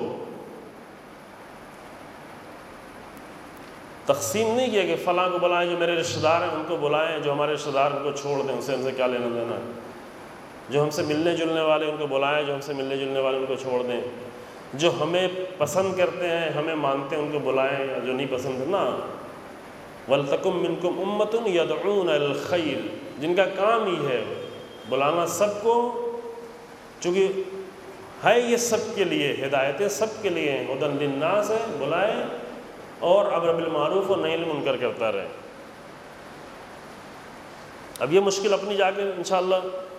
تقسیم نہیں کیا کہ فلاں کو بلائیں، جو میرے رشتہ دار ہیں ان کو بلائیں، جو ہمارے رشتہ دار ان کو چھوڑ دیں، ان سے ان سے کیا لینا دینا ہے، جو ہم سے ملنے جلنے والے ان کو بلائیں، جو ہم سے ملنے جلنے والے ان کو چھوڑ دیں، جو ہمیں پسند کرتے ہیں، ہمیں مانتے ہیں، ان کو بلائیں، جو نہیں پسند نا۔ وَلْتَكُن مِّنكُمْ أُمَّةٌ يَدْعُونَ إِلَى الْخَيْرِ، جن کا کام ہی ہے بلانا سب کو، چونکہ ہے یہ سب کے لیے، ہدایتیں سب کے لیے ہیں، ہدی للناس ہے، بلائیں اور امر بالمعروف و نہی عن المنکر کرتا رہے۔ اب یہ مشکل اپنی جا کے انشاءاللہ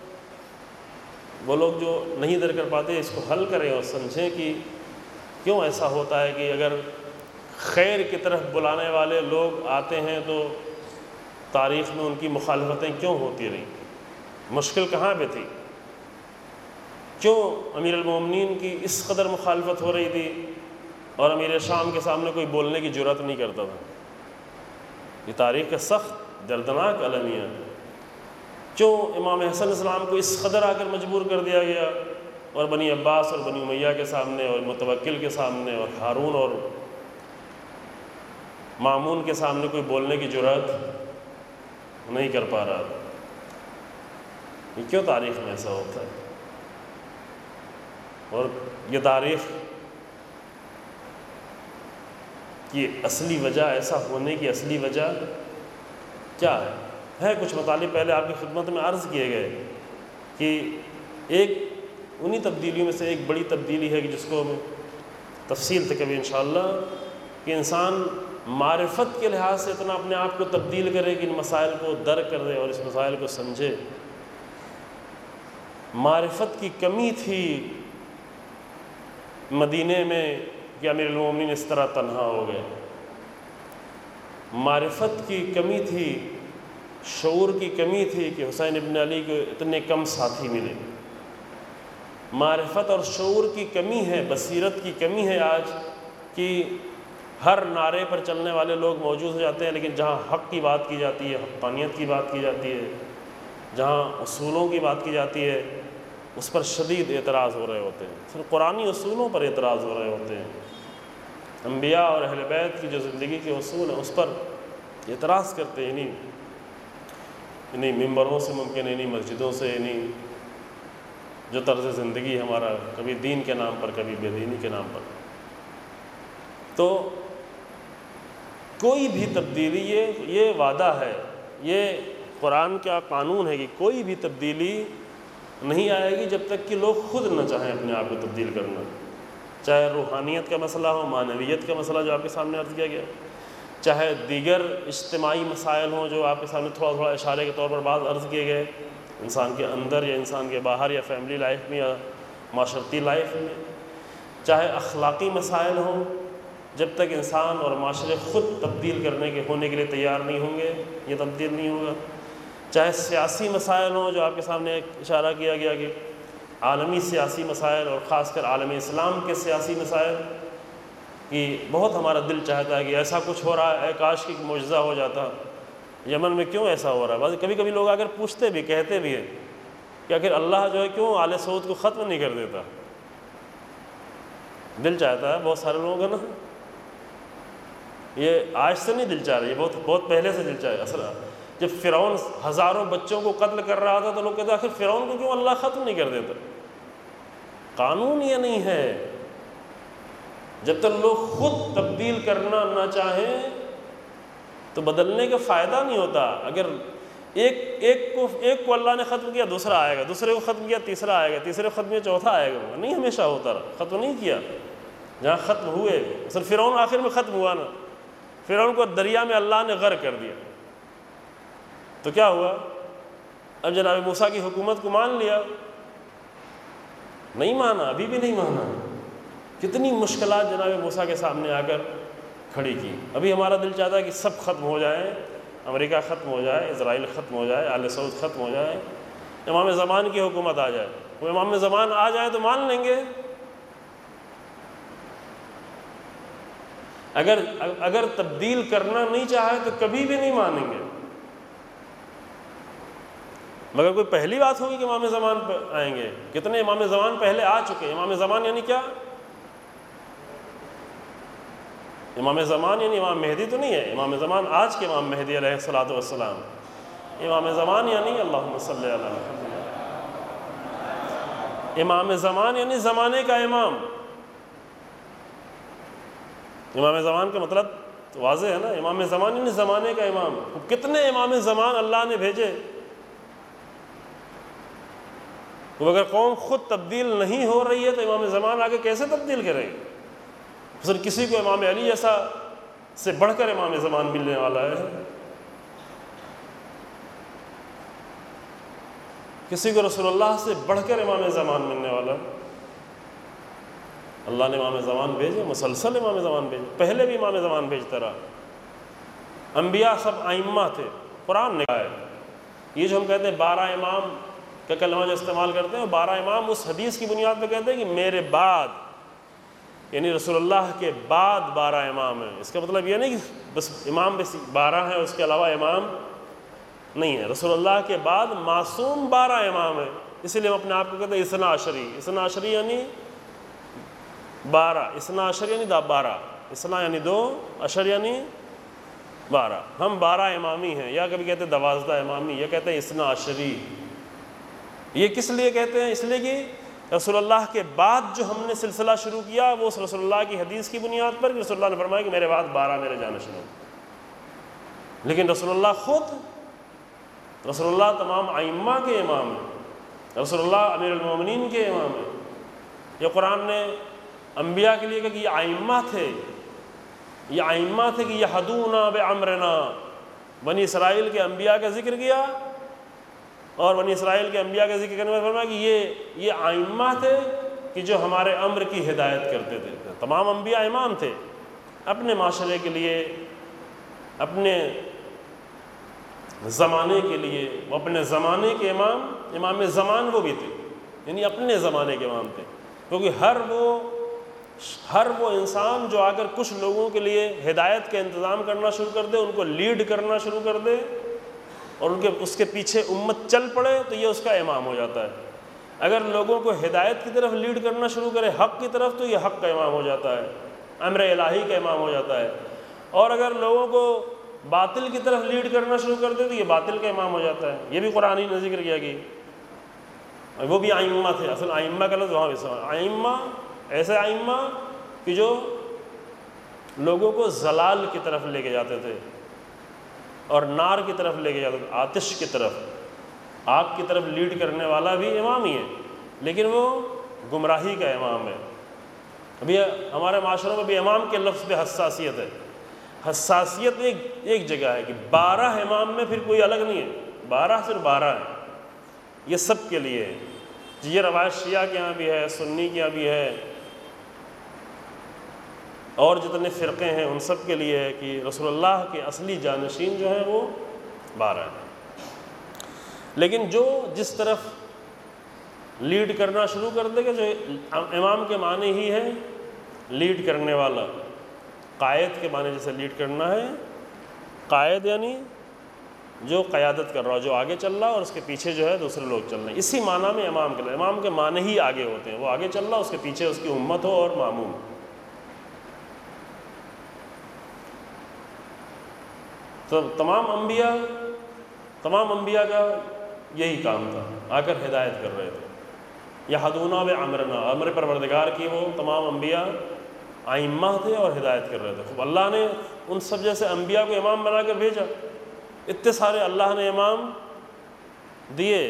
وہ لوگ جو نہیں در کر پاتے اس کو حل کریں اور سمجھیں کہ کیوں ایسا ہوتا ہے کہ اگر خیر کی طرف بلانے والے لوگ آتے ہیں تو تاریخ میں ان کی مخالفتیں کیوں ہوتی رہیں، مشکل کہاں پہ تھی، کیوں امیر المومنین کی اس قدر مخالفت ہو رہی تھی اور امیر شام کے سامنے کوئی بولنے کی جرأت نہیں کرتا تھا۔ یہ تاریخ کے سخت دردناک المیہ، کیوں امام حسن علیہ السلام کو اس قدر آ کر مجبور کر دیا گیا اور بنی عباس اور بنی امیہ کے سامنے اور متوکل کے سامنے اور ہارون اور مامون کے سامنے کوئی بولنے کی جرأت نہیں کر پا رہا تھا۔ یہ کیوں تاریخ میں ایسا ہوتا ہے؟ اور یہ تاریخ کہ اصلی وجہ، ایسا ہونے کی اصلی وجہ کیا ہے؟ ہے کچھ مطالب پہلے آپ کی خدمت میں عرض کیے گئے کہ ایک انہی تبدیلیوں میں سے ایک بڑی تبدیلی ہے کہ جس کو ہم تفصیل سے کبھی انشاءاللہ، کہ انسان معرفت کے لحاظ سے اتنا اپنے آپ کو تبدیل کرے کہ ان مسائل کو درک کر دے اور اس مسائل کو سمجھے۔ معرفت کی کمی تھی مدینے میں کہ امیر المومنین اس طرح تنہا ہو گئے، معرفت کی کمی تھی، شعور کی کمی تھی کہ حسین ابن علی کو اتنے کم ساتھی ملے۔ معرفت اور شعور کی کمی ہے، بصیرت کی کمی ہے آج کہ ہر نعرے پر چلنے والے لوگ موجود ہو جاتے ہیں، لیکن جہاں حق کی بات کی جاتی ہے، حقانیت کی بات کی جاتی ہے، جہاں اصولوں کی بات کی جاتی ہے، اس پر شدید اعتراض ہو رہے ہوتے ہیں، صرف قرآنی اصولوں پر اعتراض ہو رہے ہوتے ہیں۔ انبیاء اور اہل بیت کی جو زندگی کے اصول ہیں اس پر اعتراض کرتے ہیں، نہیں انہیں ممبروں سے ممکن ہے، انہیں مسجدوں سے، انہیں جو طرز زندگی ہمارا کبھی دین کے نام پر کبھی بے دینی کے نام پر۔ تو کوئی بھی تبدیلی، یہ یہ وعدہ ہے، یہ قرآن کا قانون ہے کہ کوئی بھی تبدیلی نہیں آئے گی جب تک کہ لوگ خود نہ چاہیں اپنے آپ کو تبدیل کرنا، چاہے روحانیت کا مسئلہ ہو، معنویت کا مسئلہ جو آپ کے سامنے عرض کیا گیا، چاہے دیگر اجتماعی مسائل ہوں جو آپ کے سامنے تھوڑا تھوڑا اشارے کے طور پر بعض عرض کیے گئے، انسان کے اندر یا انسان کے باہر یا فیملی لائف میں یا معاشرتی لائف میں، چاہے اخلاقی مسائل ہوں، جب تک انسان اور معاشرے خود تبدیل کرنے کے ہونے کے لیے تیار نہیں ہوں گے یہ تبدیل نہیں ہوگا، چاہے سیاسی مسائل ہوں جو آپ کے سامنے ایک اشارہ کیا گیا کہ عالمی سیاسی مسائل اور خاص کر عالم اسلام کے سیاسی مسائل، کہ بہت ہمارا دل چاہتا ہے کہ ایسا کچھ ہو رہا ہے، اے کاش کی معجزہ ہو جاتا، یمن میں کیوں ایسا ہو رہا ہے؟ بعض کبھی کبھی لوگ آگر پوچھتے بھی، کہتے بھی ہیں کہ آخر اللہ جو ہے کیوں آل سعود کو ختم نہیں کر دیتا؟ دل چاہتا ہے بہت سارے لوگوں کا نا، یہ آج سے نہیں دل چاہ رہی ہے، بہت بہت پہلے سے دل چاہ رہا ہے۔ اصل جب فرعون ہزاروں بچوں کو قتل کر رہا تھا تو لوگ کہتے آخر فرعون کو کیوں اللہ ختم نہیں کر دیتا؟ قانون یہ نہیں ہے، جب تک لوگ خود تبدیل کرنا نہ چاہیں تو بدلنے کا فائدہ نہیں ہوتا۔ اگر ایک ایک کو ایک کو اللہ نے ختم کیا دوسرا آئے گا، دوسرے کو ختم کیا تیسرا آئے گا، تیسرے کو ختم کیا چوتھا آئے گا، نہیں ہمیشہ ہوتا رہا، ختم نہیں کیا۔ جہاں ختم ہوئے، اصل فرعون آخر میں ختم ہوا نا، فرعون کو دریا میں اللہ نے غرق کر دیا، تو کیا ہوا؟ اب جناب موسیٰ کی حکومت کو مان لیا؟ نہیں مانا، ابھی بھی نہیں مانا۔ کتنی مشکلات جناب موسیٰ کے سامنے آ کر کھڑی کی۔ ابھی ہمارا دل چاہتا ہے کہ سب ختم ہو جائیں، امریکہ ختم ہو جائے، اسرائیل ختم ہو جائے، آل سعود ختم ہو جائے، امام زمان کی حکومت آ جائے۔ وہ امام زمان آ جائے تو مان لیں گے، اگر اگر تبدیل کرنا نہیں چاہے تو کبھی بھی نہیں مانیں گے۔ مگر کوئی پہلی بات ہوگی کہ امام زمان پہ آئیں گے، کتنے امام زمان پہلے آ چکے ہیں۔ امام زمان یعنی کیا؟ امام زمان یعنی امام مہدی تو نہیں ہے، امام زمان آج کے امام مہدی علیہ الصلوۃ والسلام۔ امام زمان یعنی اللہم صلی علی محمد، امام زمان یعنی زمانے کا امام۔ امام زمان کا مطلب واضح ہے نا، امام زمان یعنی زمانے کا امام۔ کتنے امام زمان اللہ نے بھیجے، تو اگر قوم خود تبدیل نہیں ہو رہی ہے تو امام زمان آگے کیسے تبدیل کرے گی؟ پھر کسی کو امام علی جیسا سے بڑھ کر امام زمان ملنے والا ہے، کسی کو رسول اللہ سے بڑھ کر امام زمان ملنے والا ہے۔ اللہ نے امام زمان بھیجے، مسلسل امام زمان بھیجے، پہلے بھی امام زمان بھیجتا رہا۔ انبیاء سب ائمہ تھے، قرآن نے کہا ہے۔ یہ جو ہم کہتے ہیں بارہ امام کا کلمہ جو استعمال کرتے ہیں، بارہ امام اس حدیث کی بنیاد پہ کہتے ہیں کہ میرے بعد، یعنی رسول اللہ کے بعد بارہ امام ہیں۔ اس کا مطلب یہ نہیں کہ بس امام بس بارہ ہیں، اس کے علاوہ امام نہیں ہے۔ رسول اللہ کے بعد معصوم بارہ امام ہیں، اسی لیے ہم اپنے آپ کو کہتے ہیں اثنا عشری۔ اثنا عشری یعنی بارہ، اثنا عشر یعنی دا بارہ، اثنا یعنی دو، عشر یعنی بارہ۔ ہم بارہ امامی ہیں، یا کبھی کہتے ہیں دوازدہ امامی، یا کہتے ہیں اثنا عشری۔ یہ کس لیے کہتے ہیں؟ اس لیے کہ رسول اللہ کے بعد جو ہم نے سلسلہ شروع کیا وہ رسول اللہ کی حدیث کی بنیاد پر، کہ رسول اللہ نے فرمایا کہ میرے بعد بارہ میرے جانشین ہوں. لیکن رسول اللہ خود، رسول اللہ تمام ائمہ کے امام ہیں، رسول اللہ امیر المومنین کے امام ہیں. یہ قرآن نے انبیاء کے لیے کہا کہ یہ ائمہ تھے، یہ ائمہ تھے کہ یہدونا بامرنا. بنی اسرائیل کے انبیاء کا ذکر کیا، اور بنی اسرائیل کے انبیاء کا ذکر کرنے میں فرمایا کہ یہ یہ ائمہ تھے کہ جو ہمارے امر کی ہدایت کرتے تھے. تمام انبیاء امام تھے اپنے معاشرے کے لیے، اپنے زمانے کے لیے. وہ اپنے زمانے کے امام، امام زمان وہ بھی تھے، یعنی اپنے زمانے کے امام تھے. کیونکہ ہر وہ ہر وہ انسان جو آ کر کچھ لوگوں کے لیے ہدایت کا انتظام کرنا شروع کر دے، ان کو لیڈ کرنا شروع کر دے، اور ان کے اس کے پیچھے امت چل پڑے، تو یہ اس کا امام ہو جاتا ہے. اگر لوگوں کو ہدایت کی طرف لیڈ کرنا شروع کرے، حق کی طرف، تو یہ حق کا امام ہو جاتا ہے، امر الہی کا امام ہو جاتا ہے. اور اگر لوگوں کو باطل کی طرف لیڈ کرنا شروع کر دے تو یہ باطل کا امام ہو جاتا ہے. یہ بھی قرآن ہی نے ذکر کیا کہ وہ بھی ائمہ تھے. اصل ائمہ کا لفظ وہاں بھی ائمہ، ایسے ائمہ کہ جو لوگوں کو ضلال کی طرف لے کے جاتے تھے اور نار کی طرف لے کے جاتے تھے، آتش کی طرف، آگ کی طرف لیڈ کرنے والا بھی امام ہی ہے، لیکن وہ گمراہی کا امام ہے. ابھی ہمارے معاشروں میں بھی امام کے لفظ پہ حساسیت ہے. حساسیت ایک ایک جگہ ہے کہ بارہ امام میں پھر کوئی الگ نہیں ہے، بارہ صرف بارہ ہیں، یہ سب کے لیے ہے. یہ روایت شیعہ کے یہاں بھی ہے، سنی کے یہاں بھی ہے، اور جتنے فرقے ہیں ان سب کے لیے ہے کہ رسول اللہ کے اصلی جانشین جو ہیں وہ بارہ ہیں. لیکن جو جس طرف لیڈ کرنا شروع کر دے گا، جو امام کے معنی ہی ہے لیڈ کرنے والا، قائد کے معنی جیسے لیڈ کرنا ہے، قائد یعنی جو قیادت کر رہا ہو، جو آگے چل رہا اور اس کے پیچھے جو ہے دوسرے لوگ چل رہے ہیں. اسی معنی میں امام کے امام کے معنی ہی آگے ہوتے ہیں، وہ آگے چل رہا، اس کے پیچھے اس کی امت ہو اور ماموم. تو تمام انبیاء تمام انبیاء کا یہی کام تھا، آ کر ہدایت کر رہے تھے. یہدونا بامرنا، امر پروردگار کی وہ تمام انبیاء ائمہ تھے اور ہدایت کر رہے تھے. خوب اللہ نے ان سب جیسے انبیاء کو امام بنا کر بھیجا. اتنے سارے اللہ نے امام دیے،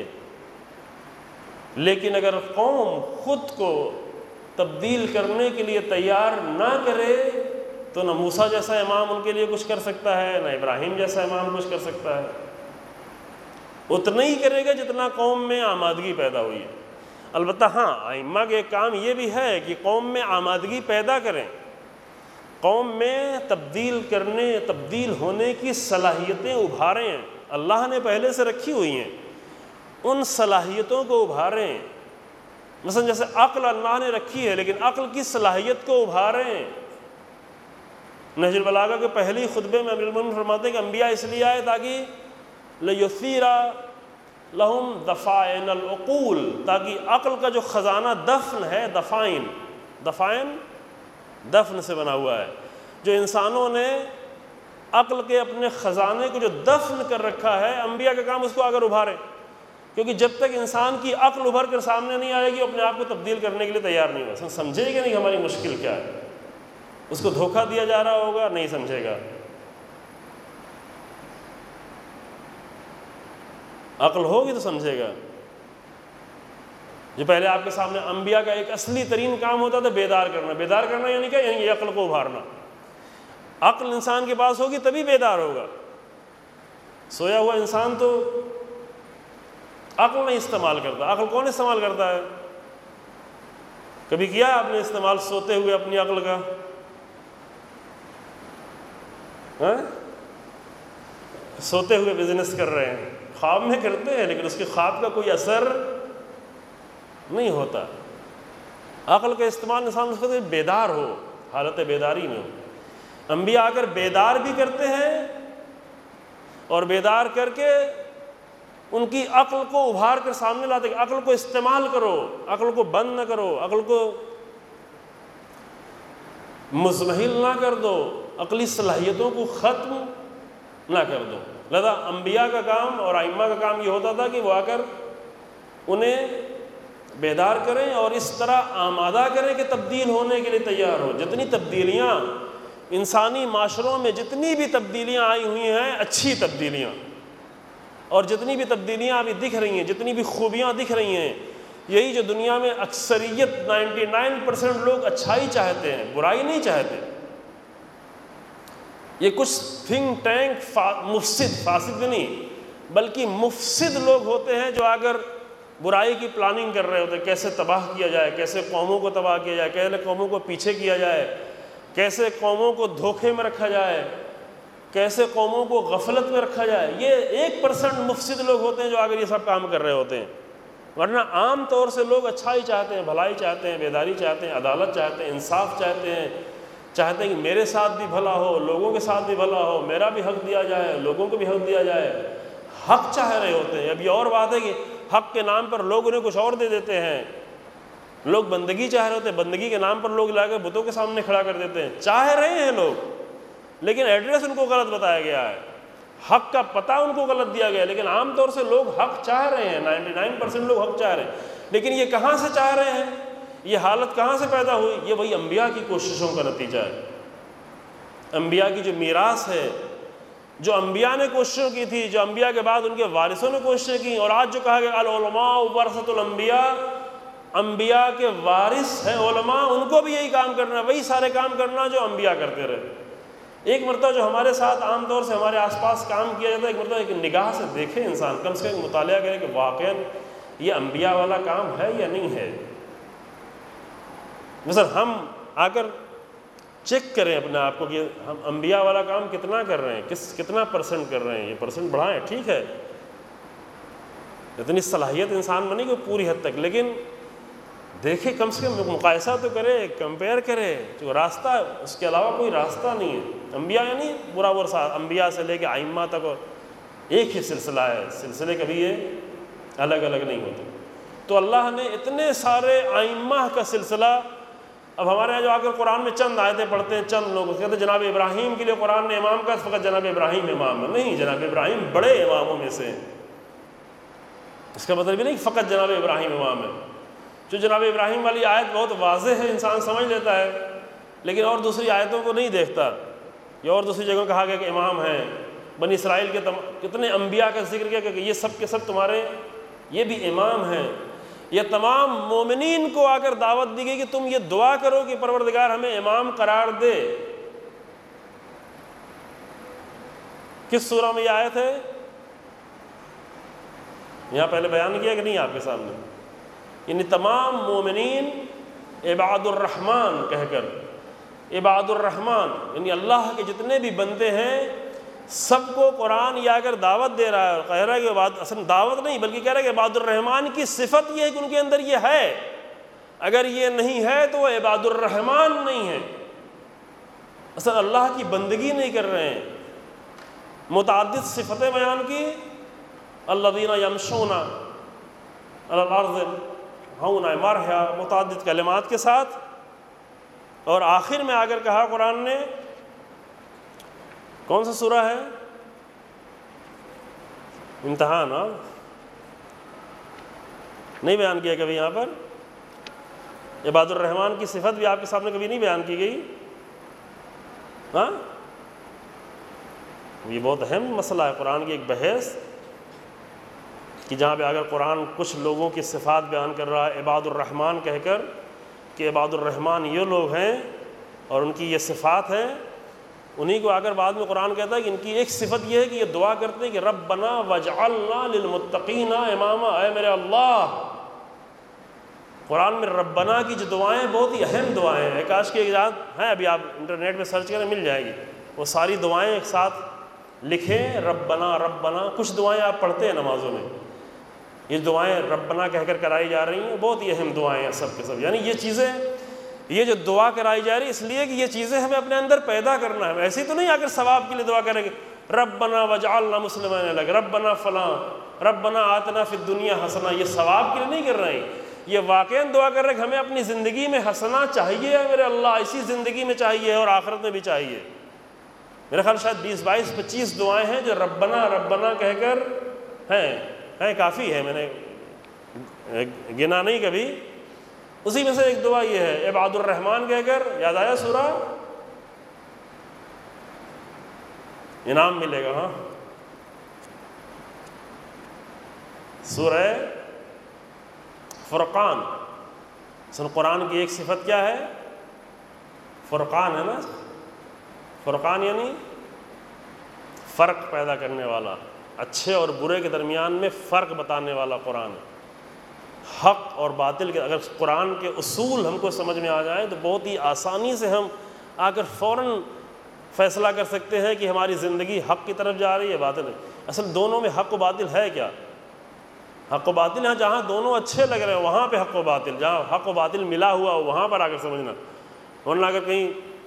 لیکن اگر قوم خود کو تبدیل کرنے کے لیے تیار نہ کرے تو نہ موسیٰ جیسا امام ان کے لیے کچھ کر سکتا ہے، نہ ابراہیم جیسا امام کچھ کر سکتا ہے. اتنا ہی کرے گا جتنا قوم میں آمادگی پیدا ہوئی ہے. البتہ ہاں، ائمہ کے ایک کام یہ بھی ہے کہ قوم میں آمادگی پیدا کریں، قوم میں تبدیل کرنے تبدیل ہونے کی صلاحیتیں ابھاریں. اللہ نے پہلے سے رکھی ہوئی ہیں، ان صلاحیتوں کو ابھاریں. مثلا جیسے عقل اللہ نے رکھی ہے، لیکن عقل کی صلاحیت کو ابھاریں. نہج البلاغہ کے پہلی خطبے میں امیر المومنین فرماتے ہیں کہ انبیاء اس لیے آئے تاکہ لیثیر لہم دفائن العقول، تاکہ عقل کا جو خزانہ دفن ہے، دفائن دفائن دفن سے بنا ہوا ہے، جو انسانوں نے عقل کے اپنے خزانے کو جو دفن کر رکھا ہے، انبیاء کا کام اس کو اگر ابھارے. کیونکہ جب تک انسان کی عقل ابھر کر سامنے نہیں آئے گی، اپنے آپ کو تبدیل کرنے کے لیے تیار نہیں ہوگا. سمجھے گا نہیں ہماری مشکل کیا ہے، اس کو دھوکہ دیا جا رہا ہوگا، نہیں سمجھے گا. عقل ہوگی تو سمجھے گا. جو پہلے آپ کے سامنے انبیاء کا ایک اصلی ترین کام ہوتا تھا بیدار کرنا. بیدار کرنا یعنی کیا؟ یعنی عقل کو ابھارنا. عقل انسان کے پاس ہوگی تبھی بیدار ہوگا. سویا ہوا انسان تو عقل نہیں استعمال کرتا. عقل کون استعمال کرتا ہے؟ کبھی کیا ہے آپ نے استعمال سوتے ہوئے اپنی عقل کا؟ ہاں؟ سوتے ہوئے بزنس کر رہے ہیں، خواب میں کرتے ہیں، لیکن اس کے خواب کا کوئی اثر نہیں ہوتا. عقل کا استعمال انسان اس کو بیدار ہو، حالت بیداری میں ہو. انبیاء آ کر بیدار بھی کرتے ہیں، اور بیدار کر کے ان کی عقل کو ابھار کر سامنے لاتے ہیں. عقل کو استعمال کرو، عقل کو بند نہ کرو، عقل کو مزمحل نہ کر دو، عقلی صلاحیتوں کو ختم نہ کر دو. لہذا انبیاء کا کام اور ائمہ کا کام یہ ہوتا تھا کہ وہ آ کر انہیں بیدار کریں اور اس طرح آمادہ کریں کہ تبدیل ہونے کے لیے تیار ہو۔ جتنی تبدیلیاں انسانی معاشروں میں جتنی بھی تبدیلیاں آئی ہوئی ہیں اچھی تبدیلیاں، اور جتنی بھی تبدیلیاں ابھی دکھ رہی ہیں، جتنی بھی خوبیاں دکھ رہی ہیں، یہی جو دنیا میں اکثریت نائنٹی نائن پرسینٹ لوگ اچھائی چاہتے ہیں، برائی نہیں چاہتے۔ یہ کچھ تھنک ٹینک مفسد، فاسد بھی نہیں بلکہ مفسد لوگ ہوتے ہیں جو اگر برائی کی پلاننگ کر رہے ہوتے ہیں، کیسے تباہ کیا جائے، کیسے قوموں کو تباہ کیا جائے، کیسے قوموں کو پیچھے کیا جائے، کیسے قوموں کو دھوکے میں رکھا جائے، کیسے قوموں کو غفلت میں رکھا جائے۔ یہ ایک پرسنٹ مفسد لوگ ہوتے ہیں جو اگر یہ سب کام کر رہے ہوتے ہیں، ورنہ عام طور سے لوگ اچھائی چاہتے ہیں، بھلائی چاہتے ہیں، بیداری چاہتے ہیں، عدالت چاہتے ہیں، انصاف چاہتے ہیں، چاہتے ہیں کہ میرے ساتھ بھی بھلا ہو، لوگوں کے ساتھ بھی بھلا ہو، میرا بھی حق دیا جائے، لوگوں کو بھی حق دیا جائے، حق چاہ رہے ہوتے ہیں۔ اب یہ اور بات ہے کہ حق کے نام پر لوگ انہیں کچھ اور دے دیتے ہیں۔ لوگ بندگی چاہ رہے ہوتے ہیں، بندگی کے نام پر لوگ لا کے بتوں کے سامنے کھڑا کر دیتے ہیں۔ چاہ رہے ہیں لوگ، لیکن ایڈریس ان کو غلط بتایا گیا ہے، حق کا پتہ ان کو غلط دیا گیا ہے۔ لیکن عام طور سے لوگ حق چاہ رہے ہیں، نائنٹی نائن پرسینٹ لوگ حق چاہ رہے ہیں، لیکن یہ کہاں سے چاہ رہے ہیں، یہ حالت کہاں سے پیدا ہوئی؟ یہ وہی انبیاء کی کوششوں کا نتیجہ ہے۔ انبیاء کی جو میراث ہے، جو انبیاء نے کوششیں کی تھی، جو انبیاء کے بعد ان کے وارثوں نے کوششیں کی، اور آج جو کہا گیا العلماء ورثۃ الانبیاء، انبیاء کے وارث ہیں علماء، ان کو بھی یہی کام کرنا، وہی سارے کام کرنا جو انبیاء کرتے رہے۔ ایک مرتبہ جو ہمارے ساتھ عام طور سے ہمارے آس پاس کام کیا جاتا ہے، ایک مرتبہ ایک نگاہ سے دیکھے انسان، کم سے کم مطالعہ کرے کہ واقعاً یہ انبیاء والا کام ہے یا نہیں ہے۔ مثلا ہم آ کر چیک کریں اپنے آپ کو کہ ہم انبیاء والا کام کتنا کر رہے ہیں، کس کتنا پرسنٹ کر رہے ہیں۔ یہ پرسنٹ بڑھائیں، ٹھیک ہے، اتنی صلاحیت انسان بنی کہ پوری حد تک، لیکن دیکھے کم سے کم مقایسہ تو کرے، کمپیئر کرے۔ جو راستہ ہے اس کے علاوہ کوئی راستہ نہیں ہے۔ انبیاء یعنی برا ورثہ، انبیاء سے لے کے ائمہ تک ایک ہی سلسلہ ہے، سلسلے کبھی یہ الگ الگ نہیں ہوتے۔ تو اللہ نے اتنے سارے ائمہ کا سلسلہ، اب ہمارے یہاں جو آ کر قرآن میں چند آیتیں پڑھتے ہیں، چند لوگ کہتے ہیں جناب ابراہیم کے لیے قرآن نے امام کا، فقط جناب ابراہیم امام ہے۔ نہیں، جناب ابراہیم بڑے اماموں میں سے ہیں۔ اس کا مطلب یہ نہیں کہ فقط جناب ابراہیم امام ہے۔ جو جناب ابراہیم والی آیت بہت واضح ہے، انسان سمجھ لیتا ہے، لیکن اور دوسری آیتوں کو نہیں دیکھتا۔ یہ اور دوسری جگہ کہا گیا کہ امام ہیں، بنی اسرائیل کے تم... کتنے انبیاء کا ذکر کیا کہ یہ سب کے سب تمہارے یہ بھی امام ہیں۔ یہ تمام مومنین کو آ کر دعوت دی گئی کہ تم یہ دعا کرو کہ پروردگار ہمیں امام قرار دے۔ کس سورہ میں یہ آیت ہے؟ یہاں پہلے بیان کیا کہ نہیں آپ کے سامنے؟ یعنی تمام مومنین عباد الرحمن کہہ کر، عباد الرحمن یعنی اللہ کے جتنے بھی بندے ہیں سب کو قرآن یہ اگر دعوت دے رہا ہے، اور کہہ رہا ہے کہ عباد اصل دعوت نہیں بلکہ کہہ رہا ہے کہ عباد الرحمن کی صفت یہ ہے کہ ان کے اندر یہ ہے، اگر یہ نہیں ہے تو وہ عباد الرحمن نہیں ہے، اصل اللہ کی بندگی نہیں کر رہے ہیں۔ متعدد صفتیں بیان کی، الذین یمشون علی الارض ہونا مرحا، متعدد کلمات کے ساتھ، اور آخر میں آ کر کہا قرآن نے، کون سا سورہ ہے؟ امتحان، ہاں نہیں بیان کیا کبھی یہاں پر؟ عباد الرحمن کی صفت بھی آپ کے سامنے کبھی نہیں بیان کی گئی؟ ہاں، یہ بہت اہم مسئلہ ہے، قرآن کی ایک بحث کہ جہاں پہ اگر قرآن کچھ لوگوں کی صفات بیان کر رہا ہے عباد الرحمن کہہ کر کہ عباد الرحمن یہ لوگ ہیں اور ان کی یہ صفات ہیں، انہی کو اگر بعد میں قرآن کہتا ہے کہ ان کی ایک صفت یہ ہے کہ یہ دعا کرتے ہیں کہ ربنا وجعلنا للمتقین اماما، اے میرے اللہ۔ قرآن میں ربنا کی جو دعائیں بہت ہی اہم دعائیں ہیں، کاش کی ایجاد ہیں، ابھی آپ انٹرنیٹ پہ سرچ کریں مل جائے گی، وہ ساری دعائیں ایک ساتھ لکھیں، ربنا ربنا۔ کچھ دعائیں آپ پڑھتے ہیں نمازوں میں، یہ دعائیں ربنا کہہ کر کرائی جا رہی ہیں، بہت ہی اہم دعائیں ہیں سب کے سب۔ یعنی یہ چیزیں، یہ جو دعا کرائی جا رہی ہے اس لیے کہ یہ چیزیں ہمیں اپنے اندر پیدا کرنا ہے، ایسی تو نہیں آ کر ثواب کے لیے دعا کریں گے ربنا وجعلنا مسلمین لک، ربنا فلاں، ربنا آتنا فی الدنیا حسنہ، یہ ثواب کے لیے نہیں کر رہے ہیں، یہ واقعاً دعا کر رہے ہیں کہ ہمیں اپنی زندگی میں حسنہ چاہیے میرے اللہ، اسی زندگی میں چاہیے اور آخرت میں بھی چاہیے۔ میرا خیال شاید بیس بائیس پچیس دعائیں ہیں جو ربنا ربنا کہہ کر ہیں ہیں کافی ہے، میں نے گنا نہیں کبھی. اسی میں سے ایک دعا یہ ہے عباد الرحمن کہہ کر، یاد آیا سورہ، انعام ملے گا. ہاں سورہ فرقان. سن قرآن کی ایک صفت کیا ہے؟ فرقان ہے نا. فرقان یعنی فرق پیدا کرنے والا، اچھے اور برے کے درمیان میں فرق بتانے والا قرآن ہے. حق اور باطل کے اگر قرآن کے اصول ہم کو سمجھ میں آ جائیں تو بہت ہی آسانی سے ہم آ کر فوراً فیصلہ کر سکتے ہیں کہ ہماری زندگی حق کی طرف جا رہی ہے باطل ہے. اصل دونوں میں حق و باطل ہے کیا؟ حق و باطل ہے جہاں دونوں اچھے لگ رہے ہیں وہاں پہ حق و باطل، جہاں حق و باطل ملا ہوا ہو وہاں پر آ کر سمجھنا. ورنہ اگر کہیں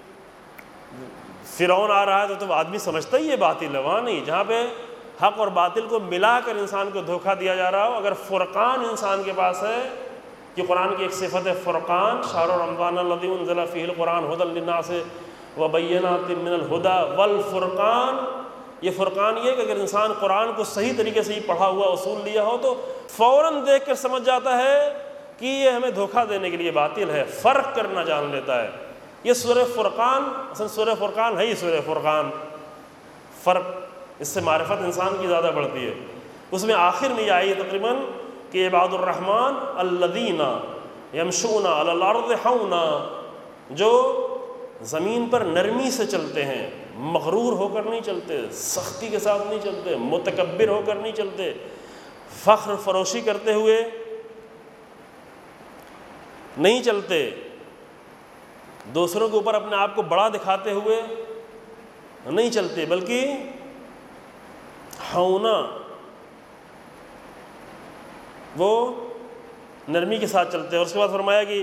فرعون آ رہا ہے تو تو آدمی سمجھتا ہی یہ باطل ہے، وہاں نہیں. جہاں پہ حق اور باطل کو ملا کر انسان کو دھوکہ دیا جا رہا ہو، اگر فرقان انسان کے پاس ہے، کہ قرآن کی ایک صفت ہے فرقان، شہر رمضان الذی انزل فیہ القرآن ھدی للناس وبینات من الھدی والفرقان. یہ فرقان یہ کہ اگر انسان قرآن کو صحیح طریقے سے ہی پڑھا ہوا اصول لیا ہو تو فوراً دیکھ کر سمجھ جاتا ہے کہ یہ ہمیں دھوکہ دینے کے لیے باطل ہے، فرق کرنا جان لیتا ہے. یہ سورہ فرقان، اصل سورہ فرقان ہے ہی سورہ فرقان. فرق، اس سے معرفت انسان کی زیادہ بڑھتی ہے. اس میں آخر میں یہ آئی تقریباً کہ عباد الرحمن الذین یمشون علی الارض ہونا، جو زمین پر نرمی سے چلتے ہیں، مغرور ہو کر نہیں چلتے، سختی کے ساتھ نہیں چلتے، متکبر ہو کر نہیں چلتے، فخر فروشی کرتے ہوئے نہیں چلتے، دوسروں کے اوپر اپنے آپ کو بڑا دکھاتے ہوئے نہیں چلتے، بلکہ ہونا، وہ نرمی کے ساتھ چلتے ہیں. اور اس کے بعد فرمایا کہ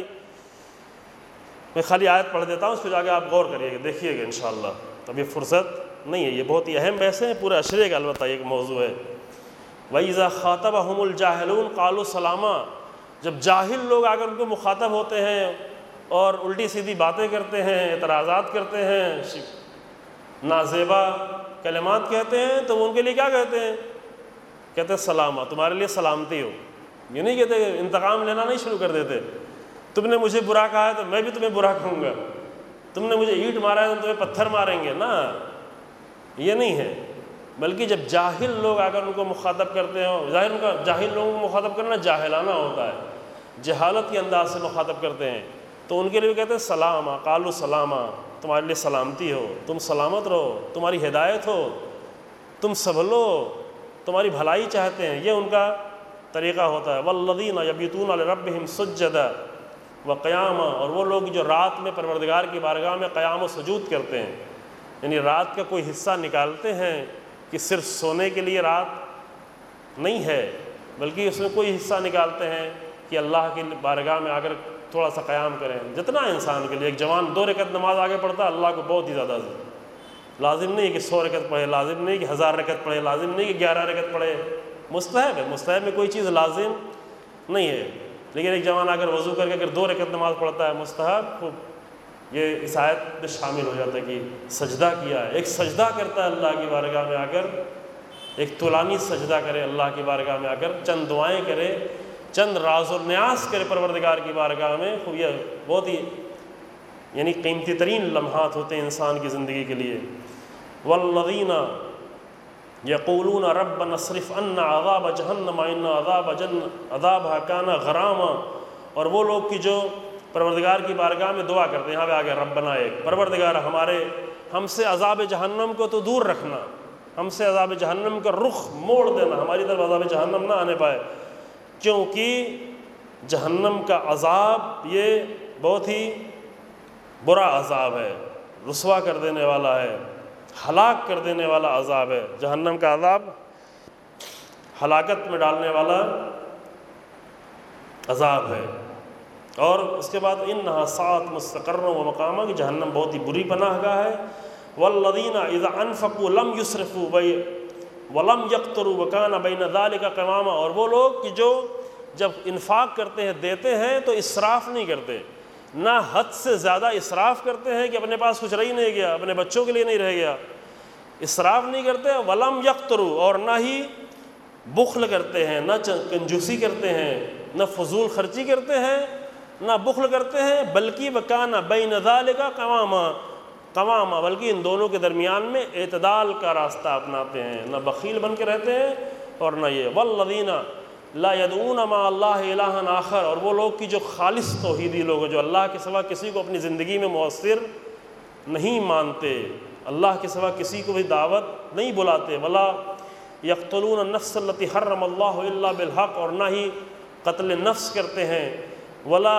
میں خالی آیت پڑھ دیتا ہوں، اس پہ جا کے آپ غور کریے گا، دیکھیے گا انشاءاللہ. اب یہ فرصت نہیں ہے، یہ بہت ہی اہم بحث ہے، پورے عشرے کا البتہ ایک موضوع ہے. وَإِذَا خَاطَبَهُمُ الْجَاهِلُونَ قَالُوا سَلَامًا. جب جاہل لوگ آ کر ان کو مخاطب ہوتے ہیں اور الٹی سیدھی باتیں کرتے ہیں، اعتراضات کرتے ہیں، نازیبا کلمات کہتے ہیں، تو وہ ان کے لیے کیا کہتے ہیں؟ کہتے ہیں سلامہ، تمہارے لیے سلامتی ہو. یہ نہیں کہتے، انتقام لینا نہیں شروع کر دیتے. تم نے مجھے برا کہا ہے تو میں بھی تمہیں برا کہوں گا، تم نے مجھے اینٹ مارا ہے تو تمہیں پتھر ماریں گے. نا، یہ نہیں ہے. بلکہ جب جاہل لوگ آ کر ان کو مخاطب کرتے ہیں، ظاہر ان کا جاہل لوگوں کو مخاطب کرنا جاہلانہ ہوتا ہے، جہالت کے انداز سے مخاطب کرتے ہیں، تو ان کے لیے کہتے ہیں سلامہ، قالوا سلامہ، تمہارے لیے سلامتی ہو، تم سلامت رہو، تمہاری ہدایت ہو، تم سنبھلو، تمہاری بھلائی چاہتے ہیں. یہ ان کا طریقہ ہوتا ہے. والذین یبیتون لربہم سجدا وقیاما. اور وہ لوگ جو رات میں پروردگار کی بارگاہ میں قیام و سجود کرتے ہیں، یعنی رات کا کوئی حصہ نکالتے ہیں کہ صرف سونے کے لیے رات نہیں ہے، بلکہ اس میں کوئی حصہ نکالتے ہیں کہ اللہ کی بارگاہ میں آ کر تھوڑا سا قیام کریں. جتنا انسان کے لیے، ایک جوان دو رکعت نماز آگے پڑھتا ہے، اللہ کو بہت ہی زیادہ لازم نہیں کہ سو رکعت پڑھے، لازم نہیں کہ ہزار رکعت پڑھے، لازم نہیں کہ گیارہ رکعت پڑھے. مستحب ہے، مستحب میں کوئی چیز لازم نہیں ہے. لیکن ایک جوان اگر وضو کر کے اگر دو رکعت نماز پڑھتا ہے مستحب، خوب یہ اس آیت میں شامل ہو جاتا ہے کہ سجدہ کیا ہے. ایک سجدہ کرتا ہے اللہ کی بارگاہ میں آ کر، ایک طولانی سجدہ کرے اللہ کی بارگاہ میں آ کر، چند دعائیں کرے، چند راز و نیاز کرے پروردگار کی بارگاہ میں. خوب یہ بہت ہی یعنی قیمتی ترین لمحات ہوتے ہیں انسان کی زندگی کے لیے. والذین یقولون ربنا اصرف عنا عذاب جہنم ان عذاب جن عذابها کان غراما. اور وہ لوگ کی جو پروردگار کی بارگاہ میں دعا کرتے ہیں، یہاں پہ آگے ربنا ایک، پروردگار ہمارے ہم سے عذاب جہنم کو تو دور رکھنا، ہم سے عذاب جہنم کا رخ موڑ دینا، ہماری طرف عذاب جہنم نہ آنے پائے، کیونکہ جہنم کا عذاب یہ بہت ہی برا عذاب ہے، رسوا کر دینے والا ہے، ہلاک کر دینے والا عذاب ہے. جہنم کا عذاب ہلاکت میں ڈالنے والا عذاب ہے. اور اس کے بعد انہا ساعت مستقر و مقامہ، کہ جہنم بہت ہی بری پناہ گاہ ہے. والذین اذا انفقوا لم یسرفوا ولم یقتروا وکان بین ذلک قواما. اور وہ لوگ کہ جو جب انفاق کرتے ہیں، دیتے ہیں، تو اسراف نہیں کرتے، نہ حد سے زیادہ اسراف کرتے ہیں کہ اپنے پاس کچھ رہ ہی نہیں گیا، اپنے بچوں کے لیے نہیں رہ گیا، اسراف نہیں کرتے. ولم یقتروا، اور نہ ہی بخل کرتے ہیں، نہ کنجوسی کرتے ہیں، نہ فضول خرچی کرتے ہیں نہ بخل کرتے ہیں، بلکہ وکانہ بین ذالک قواما قواما بلکہ ان دونوں کے درمیان میں اعتدال کا راستہ اپناتے ہیں، نہ بخیل بن کے رہتے ہیں اور نہ یہ والذین لا يدعون مع اللہ الہا آخر، اور وہ لوگ کی جو خالص توحیدی لوگ ہیں، جو اللہ کے سوا کسی کو اپنی زندگی میں مؤثر نہیں مانتے، اللہ کے سوا کسی کو بھی دعوت نہیں بلاتے، ولا یقتلون النفس التي حرم اللہ الا بالحق، اور نہ ہی قتل نفس کرتے ہیں، ولا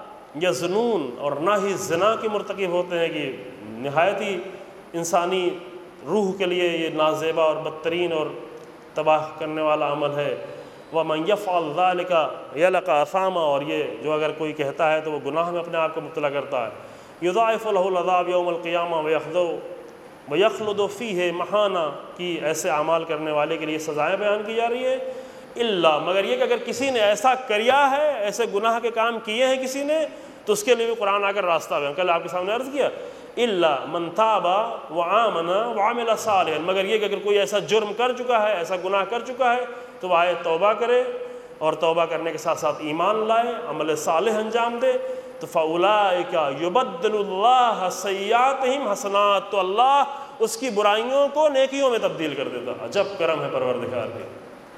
یزنون، اور نہ ہی زنا کے مرتکب ہوتے ہیں، کہ نہایت ہی انسانی روح کے لیے یہ نازیبا اور بدترین اور تباہ کرنے والا عمل ہے، وَمَنْ يَفْعَلْ ذَلِكَ يَلْقَ أَثَامًا، اور یہ جو اگر کوئی کہتا ہے تو وہ گناہ میں اپنے آپ کو مبتلا کرتا ہے، يُضَاعِفُ لَهُ الْعَذَابُ يَوْمَ الْقِيَامَةِ وَيَخْلُدُ وَيَخْلُدُ فِيهِ مَحَانًا، کہ ایسے اعمال کرنے والے کے لیے سزائیں بیان کی جا رہی ہے، الا مگر یہ کہ اگر کسی نے ایسا کریا ہے، ایسے گناہ کے کام کیے ہیں کسی نے، تو اس کے لیے بھی قرآن آ کر راستہ بیان، کل آپ کے سامنے عرض کیا الا من تاب وآمن وعمل صالحا، مگر یہ کہ اگر کوئی ایسا جرم کر چکا ہے، ایسا گناہ کر چکا ہے، تو وہ آئے توبہ کرے، اور توبہ کرنے کے ساتھ ساتھ ایمان لائے، عمل صالح انجام دے، تو فَأُولَٰئِكَ يُبَدِّلُ اللَّهَ سَيِّئَاتِهِمْ حَسَنَاتٍ، تو اللہ اس کی برائیوں کو نیکیوں میں تبدیل کر دیتا۔ عجب کرم ہے پروردگار کے۔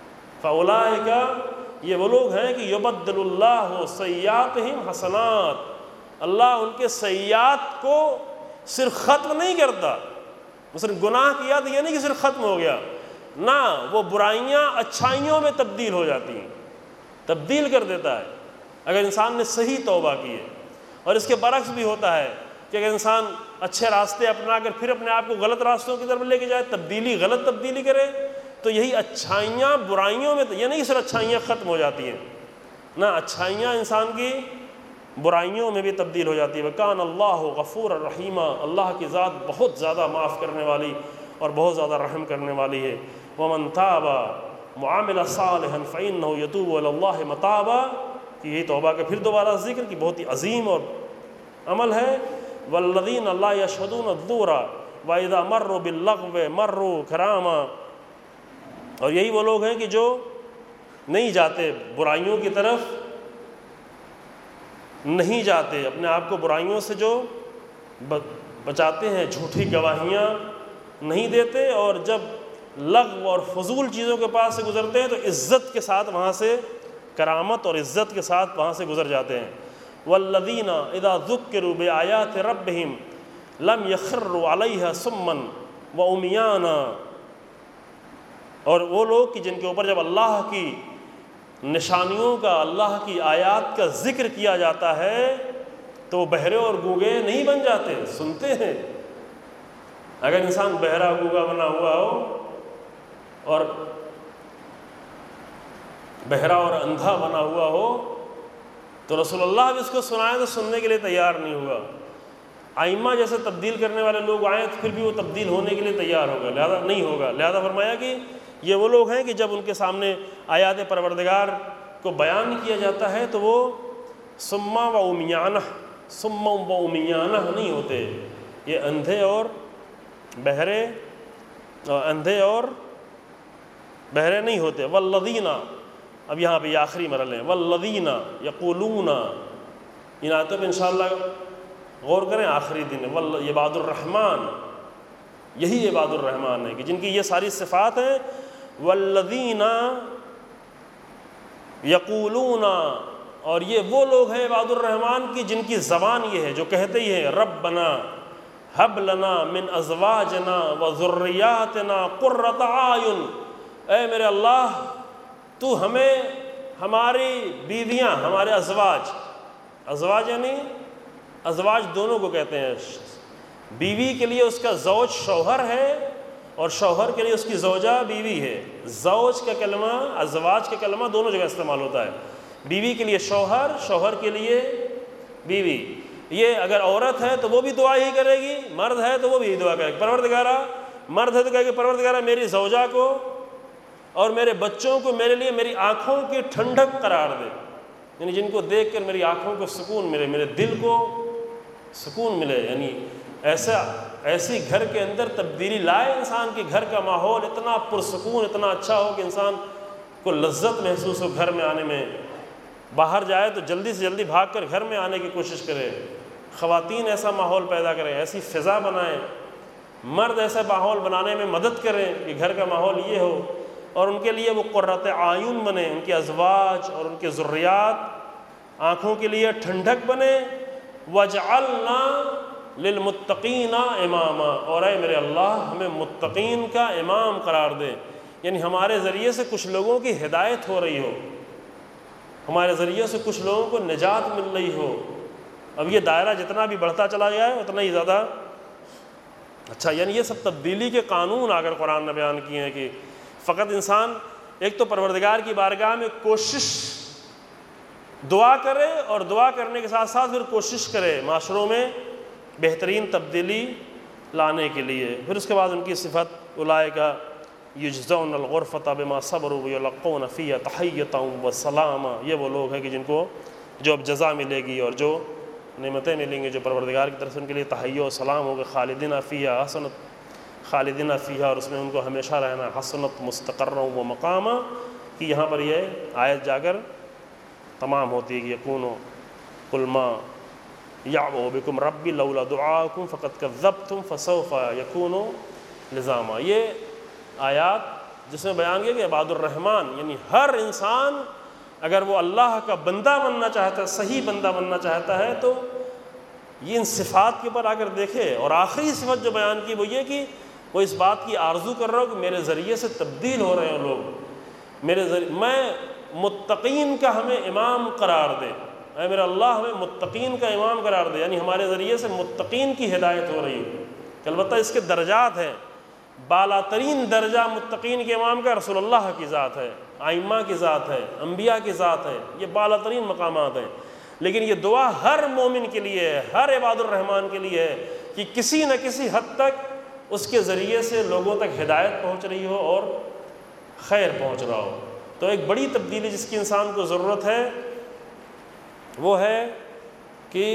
فَأُولَٰئِكَ، یہ وہ لوگ ہیں کہ يُبَدِّلُ اللَّهُ سَيِّئَاتِهِمْ حَسَنَاتٍ، اللہ ان کے سیئات کو صرف ختم نہیں کرتا، مثلا گناہ کیا تو یہ نہیں کہ صرف ختم ہو گیا، نہ وہ برائیاں اچھائیوں میں تبدیل ہو جاتی ہیں، تبدیل کر دیتا ہے اگر انسان نے صحیح توبہ کی ہے۔ اور اس کے برعکس بھی ہوتا ہے کہ اگر انسان اچھے راستے اپنا کر پھر اپنے آپ کو غلط راستوں کی طرف لے کے جائے، تبدیلی غلط تبدیلی کرے، تو یہی اچھائیاں برائیوں میں، یہ نہیں کہ صرف اچھائیاں ختم ہو جاتی ہیں، نہ اچھائیاں انسان کی برائیوں میں بھی تبدیل ہو جاتی ہے۔ وَكَانَ اللَّهُ غَفُورًا رَحِيمًا، اللہ کی ذات بہت زیادہ معاف کرنے والی اور بہت زیادہ رحم کرنے والی ہے۔ وَمَنْ تَابَ وَعَمِلَ صَالِحًا فَإِنَّهُ يَتُوبُ إِلَى اللَّهِ مَتَابًا، کہ یہی توبہ کا پھر دوبارہ ذکر کی بہت ہی عظیم اور عمل ہے۔ وَالَّذِينَ لَا يَشْهَدُونَ الزُّورَ وَإِذَا مَرُّوا بِاللَّغْوِ مَرُّوا كِرَامًا، اور یہی وہ لوگ ہیں کہ جو نہیں جاتے برائیوں کی طرف، نہیں جاتے اپنے آپ کو برائیوں سے جو بچاتے ہیں، جھوٹی گواہیاں نہیں دیتے، اور جب لغو اور فضول چیزوں کے پاس سے گزرتے ہیں تو عزت کے ساتھ وہاں سے، کرامت اور عزت کے ساتھ وہاں سے گزر جاتے ہیں۔ والذین اذا ذکروا بآیات ربہم لم یخروا علیہا صما وعمیانا، اور وہ لوگ کہ جن کے اوپر جب اللہ کی نشانیوں کا، اللہ کی آیات کا ذکر کیا جاتا ہے تو وہ بہرے اور گونگے نہیں بن جاتے، سنتے ہیں۔ اگر انسان بہرا گونگا بنا ہوا ہو اور بہرا اور اندھا بنا ہوا ہو تو رسول اللہ بھی اس کو سنائے تو سننے کے لیے تیار نہیں ہوا۔ ائمہ جیسے تبدیل کرنے والے لوگ آئیں تو پھر بھی وہ تبدیل ہونے کے لیے تیار ہوگا، لہذا نہیں ہوگا۔ لہذا فرمایا کہ یہ وہ لوگ ہیں کہ جب ان کے سامنے آیات پروردگار کو بیان کیا جاتا ہے تو وہ سما و امیانہ سما و امیانہ نہیں ہوتے، یہ اندھے اور بہرے اندھے اور بہرے نہیں ہوتے۔ والذین، اب یہاں پہ یہ آخری مرحلے ہیں، والذین یقولون، ان آیتوں پہ انشاءاللہ غور کریں، آخری دن ہے۔ عباد الرحمن، یہی عباد الرحمن ہے کہ جن کی یہ ساری صفات ہیں۔ والذین یقولون، اور یہ وہ لوگ ہیں عباد الرحمن کی جن کی زبان یہ ہے، جو کہتے ہی ہیں ربنا ہب لنا من ازواجنا وذریاتنا قرۃ اعین، اے میرے اللہ تو ہمیں ہماری بیویاں، ہمارے ازواج، ازواج یعنی ازواج دونوں کو کہتے ہیں، بیوی کے لیے اس کا زوج شوہر ہے اور شوہر کے لیے اس کی زوجہ بیوی ہے۔ زوج کا کلمہ، ازواج کا کلمہ دونوں جگہ استعمال ہوتا ہے، بیوی کے لیے شوہر، شوہر کے لیے بیوی۔ یہ اگر عورت ہے تو وہ بھی دعا ہی کرے گی، مرد ہے تو وہ بھی دعا کرے گی، پروردگارہ، مرد ہے تو کہے گی پروردگارہ میری زوجہ کو اور میرے بچوں کو میرے لیے میری آنکھوں کی ٹھنڈک قرار دے، یعنی جن کو دیکھ کر میری آنکھوں کو سکون ملے، میرے دل کو سکون ملے، یعنی ایسا ایسی گھر کے اندر تبدیلی لائے انسان کے گھر کا ماحول اتنا پرسکون، اتنا اچھا ہو کہ انسان کو لذت محسوس ہو گھر میں آنے میں، باہر جائے تو جلدی سے جلدی بھاگ کر گھر میں آنے کی کوشش کرے، خواتین ایسا ماحول پیدا کریں، ایسی فضا بنائیں، مرد ایسا ماحول بنانے میں مدد کریں کہ گھر کا ماحول یہ ہو، اور ان کے لیے وہ قرۃ اعین بنے، ان کے ازواج اور ان کے ذریات آنکھوں کے لیے ٹھنڈک بنے۔ وَاجْعَلْنَا لِلْمُتَّقِينَ اماما، اور اے میرے اللہ ہمیں متقین کا امام قرار دے، یعنی ہمارے ذریعے سے کچھ لوگوں کی ہدایت ہو رہی ہو، ہمارے ذریعے سے کچھ لوگوں کو نجات مل رہی ہو۔ اب یہ دائرہ جتنا بھی بڑھتا چلا جائے اتنا ہی زیادہ اچھا، یعنی یہ سب تبدیلی کے قانون اگر قرآن نے بیان کیے ہیں کہ فقط انسان ایک تو پروردگار کی بارگاہ میں کوشش دعا کرے، اور دعا کرنے کے ساتھ ساتھ پھر کوشش کرے معاشروں میں بہترین تبدیلی لانے کے لیے۔ پھر اس کے بعد ان کی صفت اولئک یجزون الغرفۃ بما صبروا ویلقون فیہا تحیۃ وسلاما، یہ وہ لوگ ہیں کہ جن کو جو اب جزا ملے گی اور جو نعمتیں ملیں گی جو پروردگار کی طرف سے ان کے لیے تحیہ و سلام ہوگا، خالدین فیہا حسنت، خالدین فیہا، اور اس میں ان کو ہمیشہ رہنا، حسنت مستقرا و مقاما، کہ یہاں پر یہ آیت جا کر تمام ہوتی ہے کہ یکونوا قل ما یعبؤ بکم ربی لولا دعاؤکم فقد کذبتم فسوف یکون لزاما۔ یہ آیات جس میں بیان کیا کہ عباد الرحمن یعنی ہر انسان اگر وہ اللہ کا بندہ بننا چاہتا ہے، صحیح بندہ بننا چاہتا ہے، تو یہ ان صفات کے اوپر آ کر دیکھے۔ اور آخری صفت جو بیان کی وہ یہ کہ وہ اس بات کی آرزو کر رہا ہو کہ میرے ذریعے سے تبدیل ہو رہے ہیں لوگ، میرے ذریعے میں متقین کا ہمیں امام قرار دے، اے میرا اللہ ہمیں متقین کا امام قرار دے، یعنی ہمارے ذریعے سے متقین کی ہدایت ہو رہی ہے۔ کہ البتہ اس کے درجات ہیں، بالا ترین درجہ متقین کے امام کا رسول اللہ کی ذات ہے، ائمہ کی ذات ہے، انبیاء کی ذات ہے، یہ بالا ترین مقامات ہیں۔ لیکن یہ دعا ہر مومن کے لیے ہے، ہر عباد الرحمن کے لیے ہے کہ کسی نہ کسی حد تک اس کے ذریعے سے لوگوں تک ہدایت پہنچ رہی ہو اور خیر پہنچ رہا ہو۔ تو ایک بڑی تبدیلی جس کی انسان کو ضرورت ہے وہ ہے کہ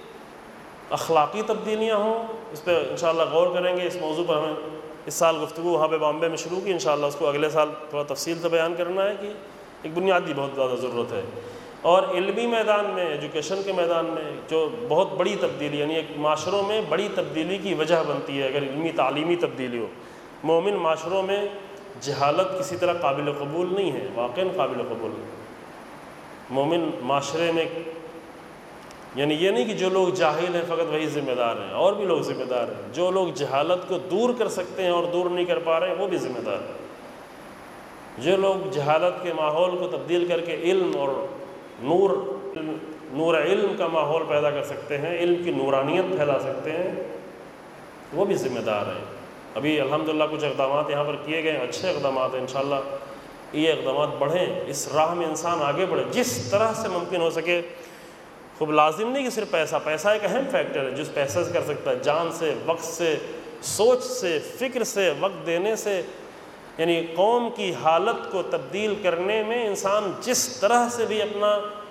اخلاقی تبدیلیاں ہوں۔ اس پہ انشاءاللہ غور کریں گے، اس موضوع پر ہمیں اس سال گفتگو وہاں پہ بامبے میں شروع کی، انشاءاللہ اس کو اگلے سال تھوڑا تفصیل سے بیان کرنا ہے کہ ایک بنیادی بہت زیادہ ضرورت ہے۔ اور علمی میدان میں، ایجوکیشن کے میدان میں جو بہت بڑی تبدیلی یعنی ایک معاشروں میں بڑی تبدیلی کی وجہ بنتی ہے اگر علمی تعلیمی تبدیلی ہو۔ مومن معاشروں میں جہالت کسی طرح قابل قبول نہیں ہے، واقعاً قابل قبول نہیں۔ مومن معاشرے میں یعنی یہ نہیں کہ جو لوگ جاہل ہیں فقط وہی ذمہ دار ہیں، اور بھی لوگ ذمہ دار ہیں۔ جو لوگ جہالت کو دور کر سکتے ہیں اور دور نہیں کر پا رہے ہیں وہ بھی ذمہ دار ہیں۔ جو لوگ جہالت کے ماحول کو تبدیل کر کے علم اور نور نور علم کا ماحول پیدا کر سکتے ہیں، علم کی نورانیت پھیلا سکتے ہیں، وہ بھی ذمہ دار ہیں۔ ابھی الحمدللہ کچھ اقدامات یہاں پر کیے گئے، اچھے اقدامات ہیں، انشاءاللہ یہ اقدامات بڑھیں، اس راہ میں انسان آگے بڑھے جس طرح سے ممکن ہو سکے۔ خوب لازم نہیں کہ صرف پیسہ پیسہ ایک اہم فیکٹر ہے، جس پیسے سے کر سکتا ہے، جان سے، وقت سے، سوچ سے، فکر سے، وقت دینے سے، یعنی قوم کی حالت کو تبدیل کرنے میں انسان جس طرح سے بھی اپنا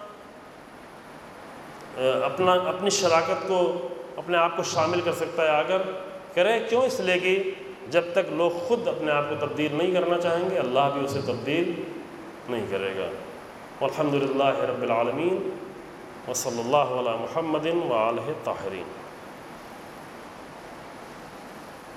اپنا اپنی شراکت کو، اپنے آپ کو شامل کر سکتا ہے اگر کرے۔ کیوں؟ اس لیے کہ جب تک لوگ خود اپنے آپ کو تبدیل نہیں کرنا چاہیں گے اللہ بھی اسے تبدیل نہیں کرے گا۔ والحمدللہ رب العالمین، وصلی اللہ علی محمد وآلہ الطاہرین۔